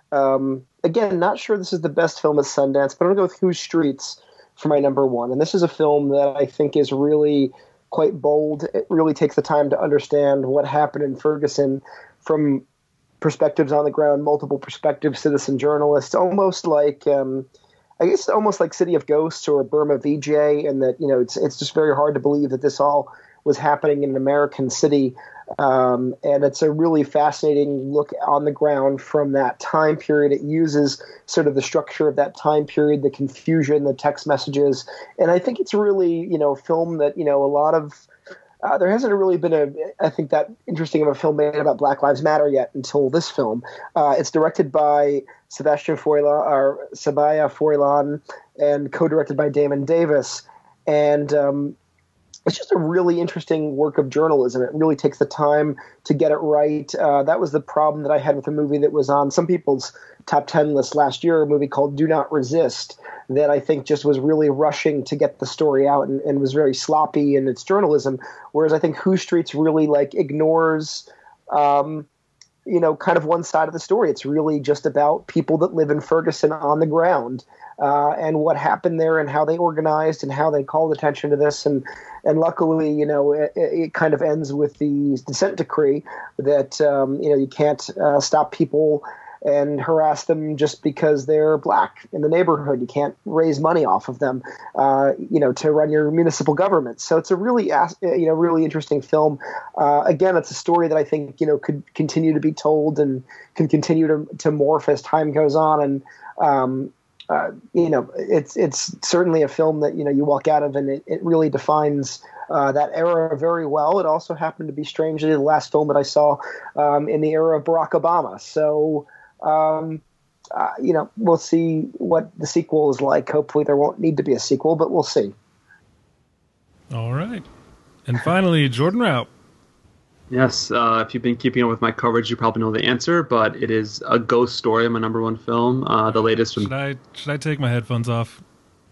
Um, again, not sure this is the best film at Sundance, but I'm going to go with Whose Streets for my number one. And this is a film that I think is really quite bold. It really takes the time to understand what happened in Ferguson from perspectives on the ground, multiple perspectives, citizen journalists, almost like, um, I guess almost like City of Ghosts or Burma V J, and that, you know, it's it's just very hard to believe that this all was happening in an American city. Um, and it's a really fascinating look on the ground from that time period. It uses sort of the structure of that time period, the confusion, the text messages. And I think it's really, you know, a film that, you know, a lot of, uh, there hasn't really been a, I think that interesting of a film made about Black Lives Matter yet until this film. Uh, it's directed by Sebastian Froilan, or Sabaya Froilan, and co-directed by Damon Davis. And, um, it's just a really interesting work of journalism. It really takes the time to get it right. Uh, that was the problem that I had with a movie that was on some people's top ten list last year, a movie called Do Not Resist, that I think just was really rushing to get the story out and, and was very sloppy in its journalism. Whereas I think Whose Streets really like ignores, um, you know, kind of one side of the story. It's really just about people that live in Ferguson on the ground. Uh, and what happened there and how they organized and how they called attention to this. And, and luckily, you know, it, it kind of ends with the consent decree that, um, you know, you can't uh, stop people and harass them just because they're black in the neighborhood. You can't raise money off of them, uh, you know, to run your municipal government. So it's a really, you know, really interesting film. Uh, again, it's a story that I think, you know, could continue to be told and can continue to, to morph as time goes on. And, um, Uh, you know, it's it's certainly a film that, you know, you walk out of and it, it really defines uh, that era very well. It also happened to be, strangely, the last film that I saw um, in the era of Barack Obama. So, um, uh, you know, we'll see what the sequel is like. Hopefully there won't need to be a sequel, but we'll see.
All right. And finally, Jordan Raup.
Yes, uh, if you've been keeping up with my coverage, you probably know the answer, but it is A Ghost Story, my number one film, uh, the latest from...
Should I, should I take my headphones off?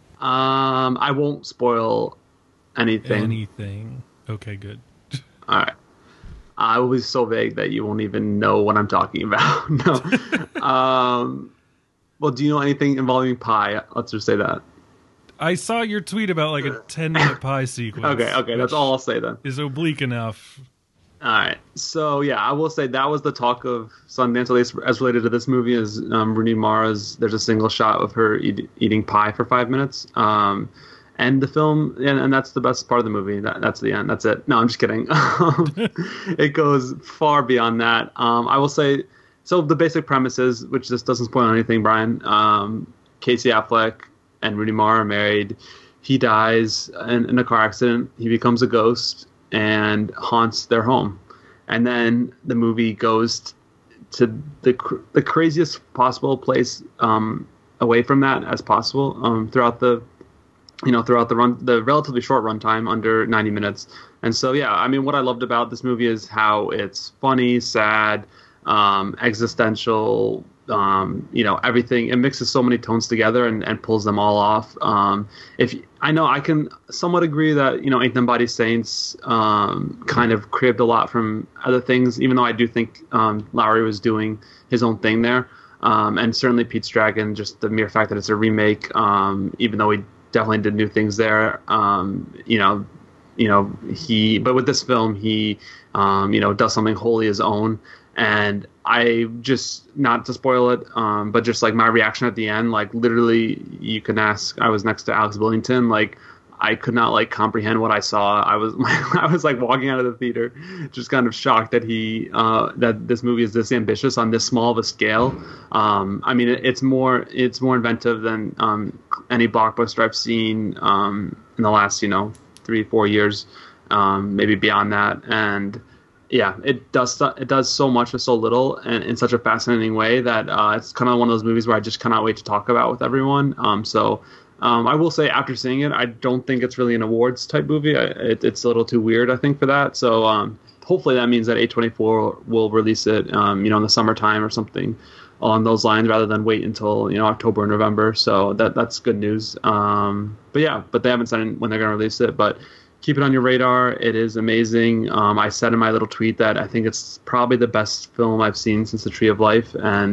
Um, I won't spoil anything.
Anything. Okay, good.
All right. I will be so vague that you won't even know what I'm talking about. No. um, well, do you know anything involving pie? Let's just say that.
I saw your tweet about like a ten-minute pie sequence.
Okay, okay, that's all I'll say then.
Is oblique enough.
All right. So, yeah, I will say that was the talk of Sundance, at least as related to this movie, is um, Rooney Mara's, there's a single shot of her eat, eating pie for five minutes. Um, and the film, and, and that's the best part of the movie. That, that's the end. That's it. No, I'm just kidding. It goes far beyond that. Um, I will say, so the basic premise is, which this doesn't spoil anything, Brian, um, Casey Affleck and Rooney Mara are married. He dies in, in a car accident. He becomes a ghost and haunts their home. And then the movie goes to the the craziest possible place um, away from that as possible um, throughout the you know throughout the run the relatively short runtime, under ninety minutes. And so yeah, I mean, what I loved about this movie is how it's funny, sad, um, existential, um, you know, everything. It mixes so many tones together and, and pulls them all off. Um, if I know, I can somewhat agree that, you know, Ain't Them Body Saints um, kind of cribbed a lot from other things, even though I do think um, Lowry was doing his own thing there. Um, and certainly Pete's Dragon, just the mere fact that it's a remake, um, even though he definitely did new things there, um, you know, you know, he, but with this film, he, um, you know, does something wholly his own. And I just, not to spoil it, um, but just like my reaction at the end, like literally you can ask, I was next to Alex Billington, like I could not like comprehend what I saw. I was, I was like walking out of the theater, just kind of shocked that he, uh, that this movie is this ambitious on this small of a scale. Um, I mean, it, it's more, it's more inventive than um, any blockbuster I've seen um, in the last, you know, three, four years, um, maybe beyond that. And yeah, it does it does so much with so little, and in such a fascinating way that uh, it's kind of one of those movies where I just cannot wait to talk about with everyone. Um, so um, I will say, after seeing it, I don't think it's really an awards type movie. I, it, it's a little too weird, I think, for that. So um, hopefully that means that A twenty-four will release it, um, you know, in the summertime or something along those lines, rather than wait until, you know, October or November. So that that's good news. Um, but yeah, but they haven't said when they're going to release it. But keep it on your radar. It is amazing. Um, I said in my little tweet that I think it's probably the best film I've seen since The Tree of Life, and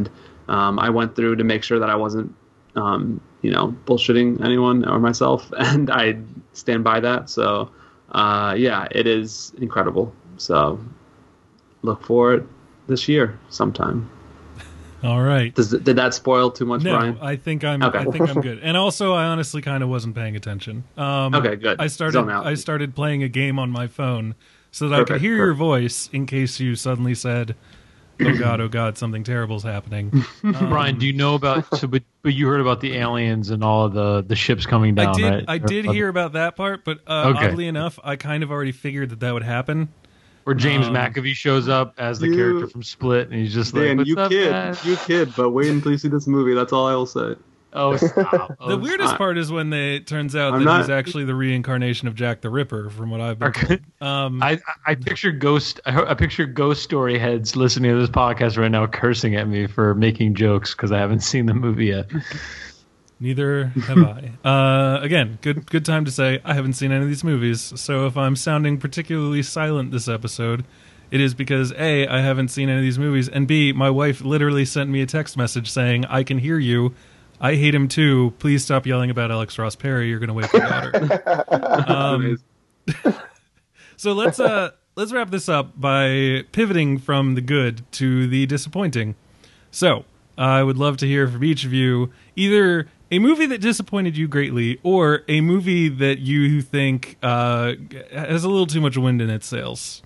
Um, I went through to make sure that I wasn't, um, you know, bullshitting anyone or myself, and I stand by that. So, uh, yeah, it is incredible. So, look for it this year sometime.
All right.
Does, did that spoil too much,
No,
Brian?
I think I'm.
Okay.
I think I'm good. And also, I honestly kind of wasn't paying attention. Um,
Okay, good.
I started.
Zone out.
I started playing a game on my phone so that I could
Perfect,
hear your
perfect.
voice in case you suddenly said, "Oh God, oh God, something terrible's happening." Um,
Brian, do you know about? So, but but you heard about the aliens and all of the the ships coming down,
I did.
right?
I did hear about that part, but uh,
Okay.
oddly enough, I kind of already figured that that would happen.
Where James
um,
McAfee shows up as the
You-
character from Split, and he's just like,
Dan,
"What's
you
up,
kid,
guys?"
you kid, but wait until you see this movie. That's all I will say.
Oh, stop!
The
Oh,
weirdest
I-
part is when they, it turns out
I'm
that
not-
he's actually the reincarnation of Jack the Ripper, from what I've been told. Um,
I I picture ghost. I, I picture ghost story heads listening to this podcast right now, cursing at me for making jokes because I haven't seen the movie yet.
Neither have I. Uh, again, good good time to say I haven't seen any of these movies. So if I'm sounding particularly silent this episode, it is because A, I haven't seen any of these movies, and B, my wife literally sent me a text message saying, "I can hear you. I hate him too. Please stop yelling about Alex Ross Perry. You're going to wake your daughter." um, so let's uh let's wrap this up by pivoting from the good to the disappointing. So I would love to hear from each of you either a movie that disappointed you greatly or a movie that you think uh, has a little too much wind in its sails.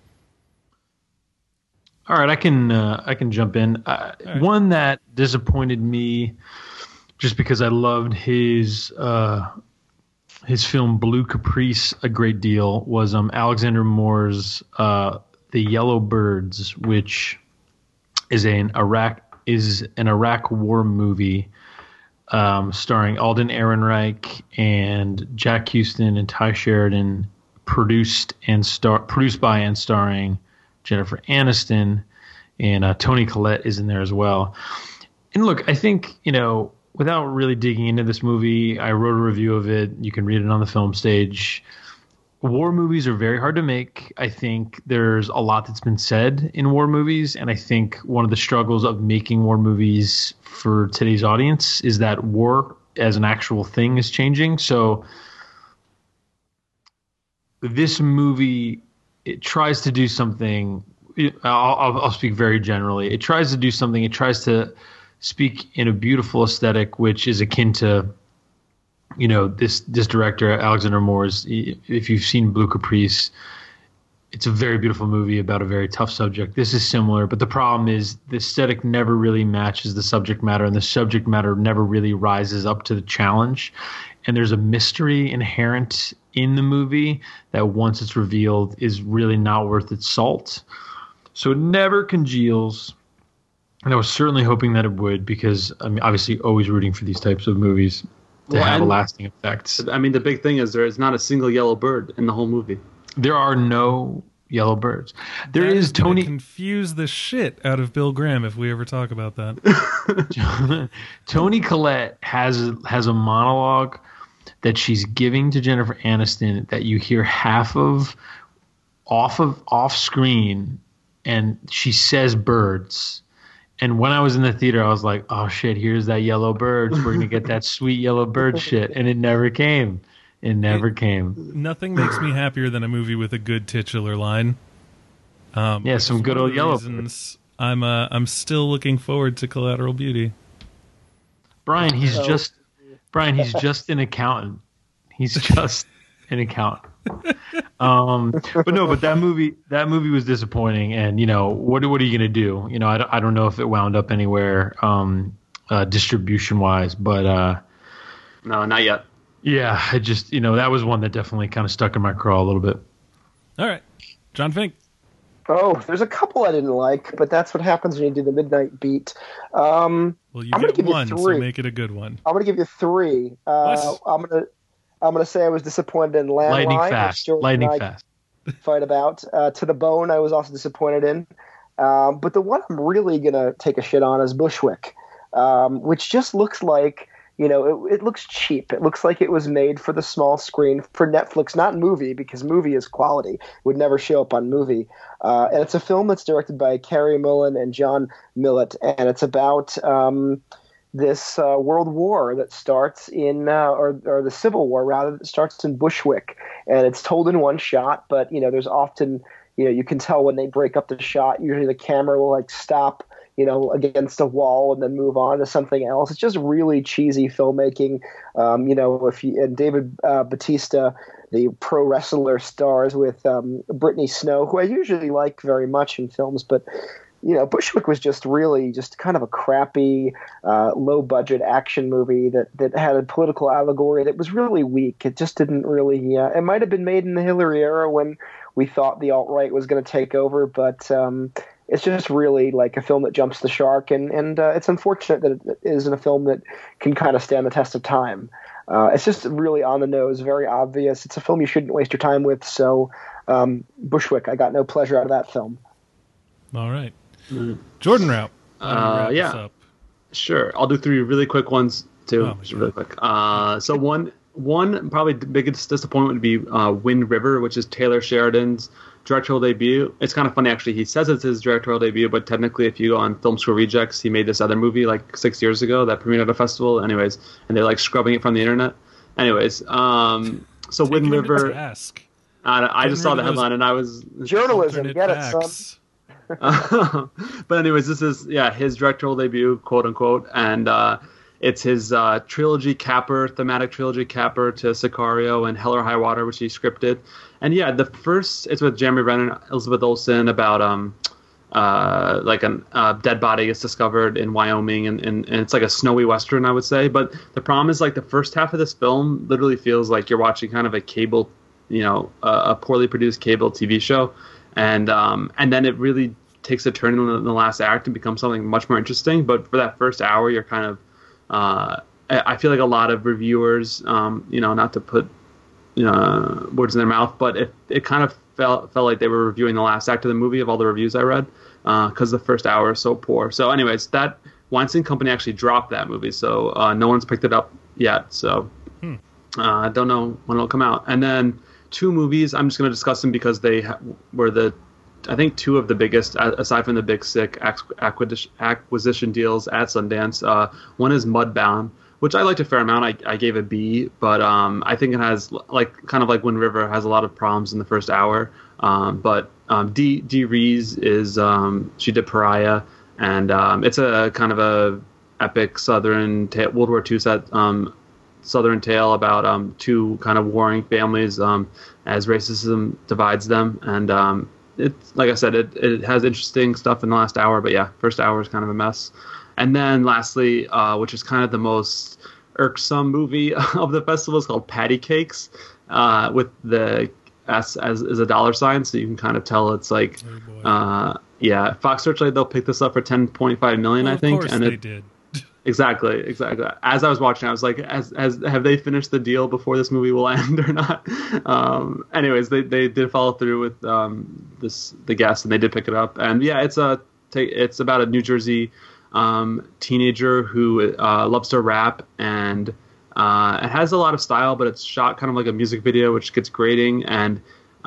All right, I can uh, I can jump in. Uh,
right.
One that disappointed me, just because I loved his uh, his film Blue Caprice a great deal, was um, Alexander Moore's uh, The Yellow Birds, which is an Iraq is an Iraq war movie um, starring Alden Ehrenreich and Jack Houston and Ty Sheridan, produced and star produced by and starring Jennifer Aniston, and uh, Toni Collette is in there as well. And look, I think, you know, without really digging into this movie, I wrote a review of it. You can read it on the Film Stage. War movies are very hard to make. I think there's a lot that's been said in war movies, and I think one of the struggles of making war movies for today's audience is that war as an actual thing is changing. So this movie, it tries to do something. I'll, I'll, I'll speak very generally. It tries to do something. It tries to speak in a beautiful aesthetic, which is akin to, you know, this this director Alexander Moore's. If you've seen Blue Caprice, it's a very beautiful movie about a very tough subject. This is similar, but the problem is the aesthetic never really matches the subject matter, and the subject matter never really rises up to the challenge. And there's a mystery inherent in the movie that once it's revealed is really not worth its salt. So it never congeals. And I was certainly hoping that it would, because I mean, obviously always rooting for these types of movies to
Well,
have a
and-
lasting effect.
I mean, the big thing is there is not a single yellow bird in the whole movie.
There are no yellow birds. There
That
is
gonna
Tony
confuse the shit out of Bill Graham if we ever talk about that.
Toni Collette has has a monologue that she's giving to Jennifer Aniston that you hear half of off of off screen, and she says birds. And when I was in the theater, I was like, oh shit, here's that yellow birds. We're gonna get that sweet yellow bird shit. And it never came. It never came.
Nothing makes me happier than a movie with a good titular line. Um,
Yeah,
which
some
is
good
one of
old
the
yellow
reasons I'm uh, I'm still looking forward to Collateral Beauty.
Brian, he's
So-
just Brian, he's just an accountant. He's just an accountant. Um, but no, but that movie, that movie was disappointing. And you know, what what are you gonna do? You know, I, don't- I don't know if it wound up anywhere um, uh, distribution wise, but uh,
No, not yet.
yeah, I just you know that was one that definitely kind of stuck in my craw a little bit.
All right, John Fink.
Oh, there's a couple I didn't like, but that's what happens when you do the midnight beat. Um,
Well, you
I'm gonna
get
give you
one, so
three.
make it a good one.
I'm going to give you three. Uh,
What?
I'm going to I'm going to say I was disappointed in Landline.
Lightning
which
fast,
Stuart and
lightning
I
fast.
Fight about. Uh, To the Bone, I was also disappointed in. Um, but the one I'm really going to take a shit on is Bushwick, um, which just looks like You know, it, it looks cheap. It looks like it was made for the small screen for Netflix, not movie, because movie is quality. It would never show up on movie. Uh, and it's a film that's directed by Carey Mullen and John Millett, and it's about um, this uh, world war that starts in, uh, or, or the Civil War rather, that starts in Bushwick, and it's told in one shot. But you know, there's often, you know, you can tell when they break up the shot. Usually, the camera will like stop, you know, against a wall and then move on to something else. It's just really cheesy filmmaking. Um, you know, if you, and David uh, Batista, the pro wrestler, stars with um, Brittany Snow, who I usually like very much in films, but you know, Bushwick was just really just kind of a crappy, uh, low budget action movie that, that had a political allegory that was really weak. It just didn't really, uh, it might have been made in the Hillary era when we thought the alt-right was going to take over, but um, it's just really like a film that jumps the shark, and, and uh, it's unfortunate that it isn't a film that can kind of stand the test of time. Uh, it's just really on the nose, very obvious. It's a film you shouldn't waste your time with, so um, Bushwick, I got no pleasure out of that film.
All right. Mm. Jordan Raup.
Uh, yeah. Up? Sure. I'll do three really quick ones, too. Oh, sure. Really quick. Uh, so one, one probably the biggest disappointment would be uh, Wind River, which is Taylor Sheridan's directorial debut. It's kind of funny, actually. He says it's his directorial debut, but technically, if you go on Film School Rejects, he made this other movie like six years ago that premiered at a festival. Anyways, and they're like scrubbing it from the internet. Anyways, um, so Wind River.
Ask.
I, I just saw the headline and I was
journalism. Get it, son.
uh, but anyways, this is yeah his directorial debut, quote unquote, and uh, it's his uh, trilogy capper, thematic trilogy capper to Sicario and Hell or High Water, which he scripted. And yeah, the first it's with Jeremy Renner, Elizabeth Olsen about um uh like a uh, dead body is discovered in Wyoming, and, and, and it's like a snowy western, I would say. But the problem is like the first half of this film literally feels like you're watching kind of a cable, you know, uh, a poorly produced cable T V show. And um, and then it really takes a turn in the, in the last act and becomes something much more interesting. But for that first hour, you're kind of, uh, I feel like a lot of reviewers, um, you know, not to put you know, words in their mouth, but it it kind of felt felt like they were reviewing the last act of the movie of all the reviews I read, because uh, the first hour is so poor. So anyways, that Weinstein Company actually dropped that movie, so uh, no one's picked it up yet. So hmm. uh, I don't know when it'll come out. And then two movies, I'm just going to discuss them because they ha- were the, I think, two of the biggest, aside from the Big Sick acquisition, acquisition deals at Sundance. Uh, one is Mudbound, which I liked a fair amount. I, I gave a B, but um, I think it has, like, kind of like Wind River, has a lot of problems in the first hour. Um, but um, Dee, Dee Rees is, um, she did Pariah, and um, it's a kind of a epic Southern ta- World War Two set, um, Southern tale about um, two kind of warring families um, as racism divides them. And um, it's, like I said, it, it has interesting stuff in the last hour, but yeah, first hour is kind of a mess. And then lastly, uh, which is kind of the most irksome movie of the festival, is called Patty Cakes, uh, with the S as, as a dollar sign, so you can kind of tell it's like, oh uh, yeah, Fox Searchlight, they'll pick this up for ten point five million dollars, well, I think.
Of course
and
they
it,
did.
Exactly, exactly. As I was watching, I was like, as, as, have they finished the deal before this movie will end or not? Um, anyways, they, they did follow through with um, this the guest, and they did pick it up. And yeah, it's a it's about a New Jersey um, teenager who uh, loves to rap, and uh, it has a lot of style, but it's shot kind of like a music video, which gets grating. And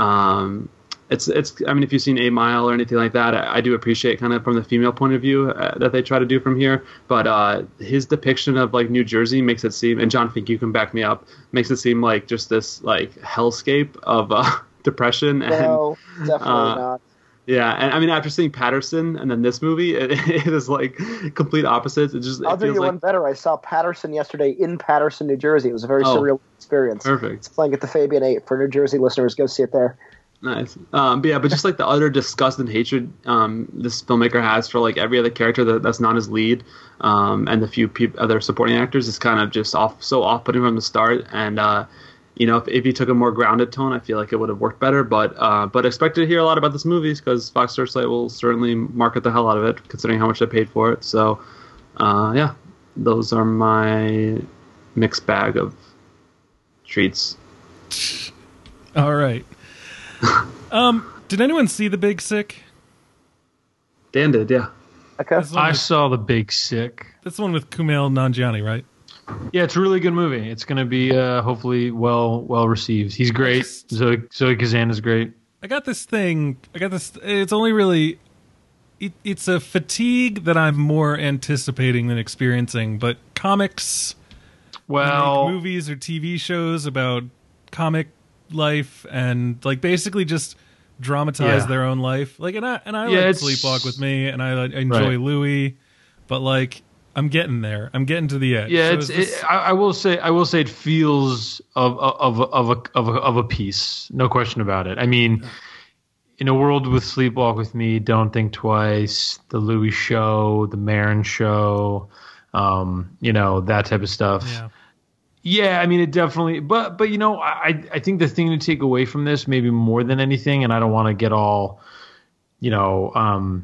um, It's it's. I mean, if you've seen Eight Mile or anything like that, I, I do appreciate kind of from the female point of view uh, that they try to do from here. But uh, his depiction of like New Jersey makes it seem, and John Fink, you can back me up, makes it seem like just this like hellscape of uh, depression. And,
no, definitely
uh,
not.
Yeah, and I mean, after seeing Patterson and then this movie, it, it is like complete opposites. It just
I'll
it
do
feels
you
like,
one better. I saw Patterson yesterday in Patterson, New Jersey. It was a very
oh,
surreal experience.
Perfect.
It's playing at the Fabian eight for New Jersey listeners. Go see it there.
Nice. Um, but yeah, but just like the utter disgust and hatred um, this filmmaker has for like every other character that, that's not his lead, um, and the few peop- other supporting actors is kind of just off so off-putting from the start. And uh, you know, if, if he took a more grounded tone, I feel like it would have worked better. But uh, but expect to hear a lot about this movie because Fox Searchlight will certainly market the hell out of it, considering how much they paid for it. So uh, yeah, those are my mixed bag of treats.
All right. um, did anyone see The Big Sick?
Dan did, yeah.
Okay.
I
with,
saw The Big Sick.
That's the one with Kumail Nanjiani, right?
Yeah, it's a really good movie. It's going to be uh, hopefully well well received. He's great. Zoe, Zoe Kazan is great.
I got this thing. I got this. It's only really. It, it's a fatigue that I'm more anticipating than experiencing. But comics,
well,
make movies or T V shows about comic life and like basically just dramatize
Yeah.
their own life. Like, and I and I
Yeah,
like
it's-
Sleepwalk with Me, and I, I enjoy
Right.
Louis, but like I'm getting there. I'm getting to the edge.
Yeah,
So
it's.
is this-
It, I, I will say. I will say it feels of of of a of a of a piece. No question about it. I mean, in a world with Sleepwalk with Me, Don't Think Twice, The Louis Show, The Maron Show, um, you know, that type of stuff.
yeah.
Yeah, I mean, it definitely. But but you know, I I think the thing to take away from this, maybe more than anything, and I don't want to get all, you know, um,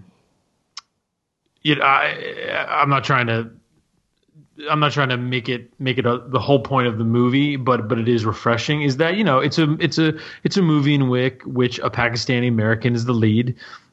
you know, I I'm not trying to. I'm not trying to make it make it a, the whole point of the movie, but but it is refreshing. Is that you know it's a it's a it's a movie in which which a Pakistani American is the lead,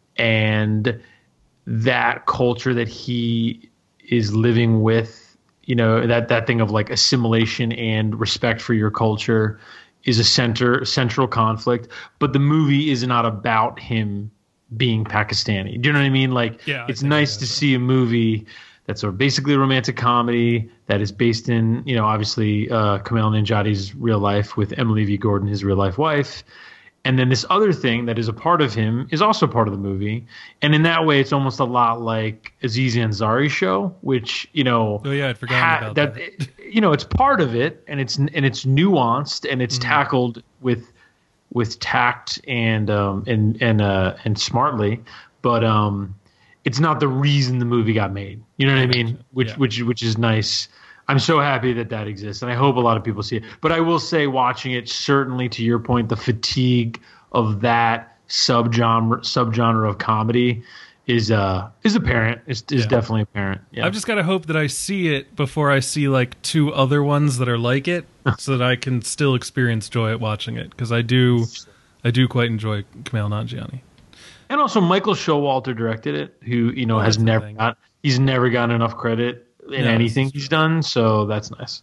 and that culture that he is living with, you know that that thing of like assimilation and respect for your culture is a center central conflict. But the movie is not about him being Pakistani. Do you know what I mean? Like
Yeah, I
it's
think
nice
so.
to see a movie that's sort of basically a romantic comedy that is based in, you know, obviously uh, Kumail Nanjiani's real life with Emily V. Gordon, his real life wife. And then this other thing that is a part of him is also part of the movie. And in that way, it's almost a lot like Aziz Ansari's show, which, you know,
Oh yeah, I'd forgotten about that.
it- you know, it's part of it and it's and it's nuanced and it's
Mm-hmm.
tackled with with tact and um and and uh and smartly, but um it's not the reason the movie got made. You know what I mean? Which
Yeah.
which which is nice. I'm so happy that that exists, and I hope a lot of people see it. But I will say, watching it, certainly to your point, the fatigue of that subgenre subgenre of comedy is uh is apparent. Is is
Yeah.
definitely apparent. Yeah.
I've just got to hope that I see it before I see like two other ones that are like it, so that I can still experience joy at watching it. Because I do, I do quite enjoy Kumail Nanjiani.
And also, Michael Showalter directed it, who you know
Oh,
has
that's the
never
thing.
got he's never gotten enough credit in
Yeah,
anything
that's
he's done. So that's nice.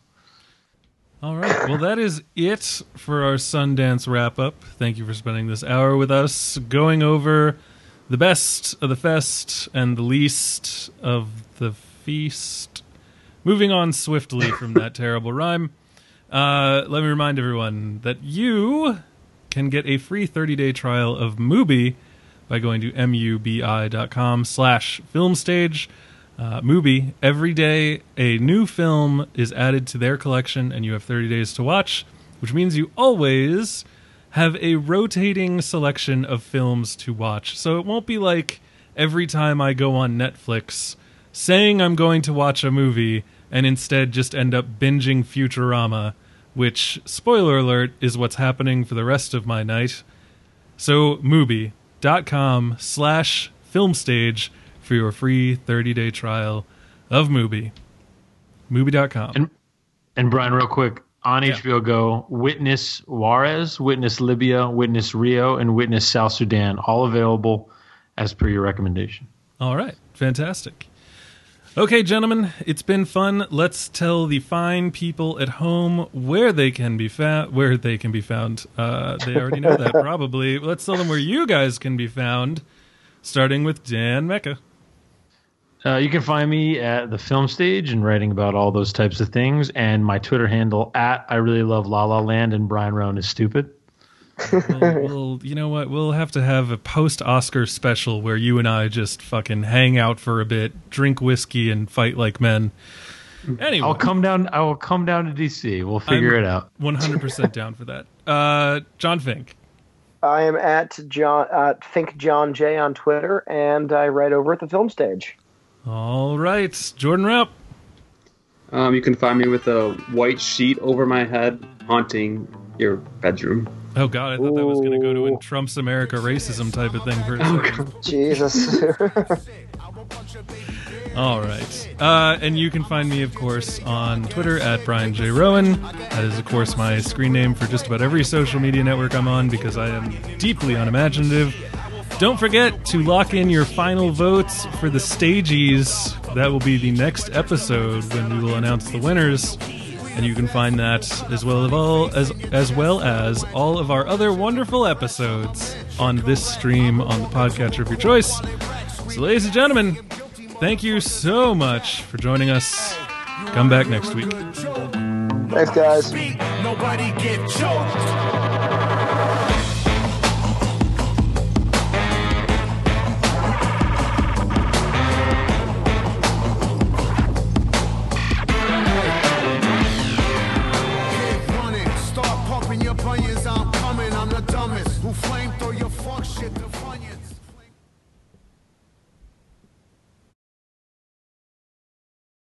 All right. Well, that is it for our Sundance wrap up. Thank you for spending this hour with us, going over the best of the fest and the least of the feast. Moving on swiftly from that terrible rhyme. Uh, let me remind everyone that you can get a free thirty-day trial of Mubi by going to mubi.com slash filmstage. Uh, Mubi, every day a new film is added to their collection and you have thirty days to watch, which means you always have a rotating selection of films to watch. So it won't be like every time I go on Netflix saying I'm going to watch a movie and instead just end up binging Futurama, which, spoiler alert, is what's happening for the rest of my night. So Mubi.com slash filmstage for your free thirty-day trial of Mubi. Mubi dot com.
And and Brian, real quick, on
Yeah.
H B O Go, Witness Juarez, Witness Libya, Witness Rio, and Witness South Sudan, all available as per your recommendation.
All right. Fantastic. Okay, gentlemen, it's been fun. Let's tell the fine people at home where they can be found. Where they can be found. Uh, they already know that, probably. Let's tell them where you guys can be found, starting with Dan Mecca.
Uh, you can find me at the Film Stage and writing about all those types of things, and my Twitter handle at I really love La La Land and Brian Roan is stupid.
We'll, we'll, you know what? We'll have to have a post-Oscar special where you and I just fucking hang out for a bit, drink whiskey, and fight like men. Anyway,
I'll come down. I will come down to D C. We'll figure
I'm
it out.
one hundred percent down for that. Uh, John Fink.
I am at John uh, Think John J on Twitter, and I write over at the Film Stage.
All right, Jordan Raup.
Um, you can find me with a white sheet over my head, haunting your bedroom.
Oh God, I thought that was going to go to a
Ooh.
Trump's America racism type of thing for a second.
Jesus.
All right, uh, and you can find me, of course, on Twitter at Brian J Rowan. That is, of course, my screen name for just about every social media network I'm on because I am deeply unimaginative. Don't forget to lock in your final votes for the Stagies. That will be the next episode when we will announce the winners. and you can find that as well as all as as well as all of our other wonderful episodes on this stream on the podcatcher of your choice. So, ladies and gentlemen, thank you so much for joining us. Come back next week.
Thanks, guys.
Nobody get choked. I'm coming, I'm the dumbest who flamed through your fuck shit, the funyuns.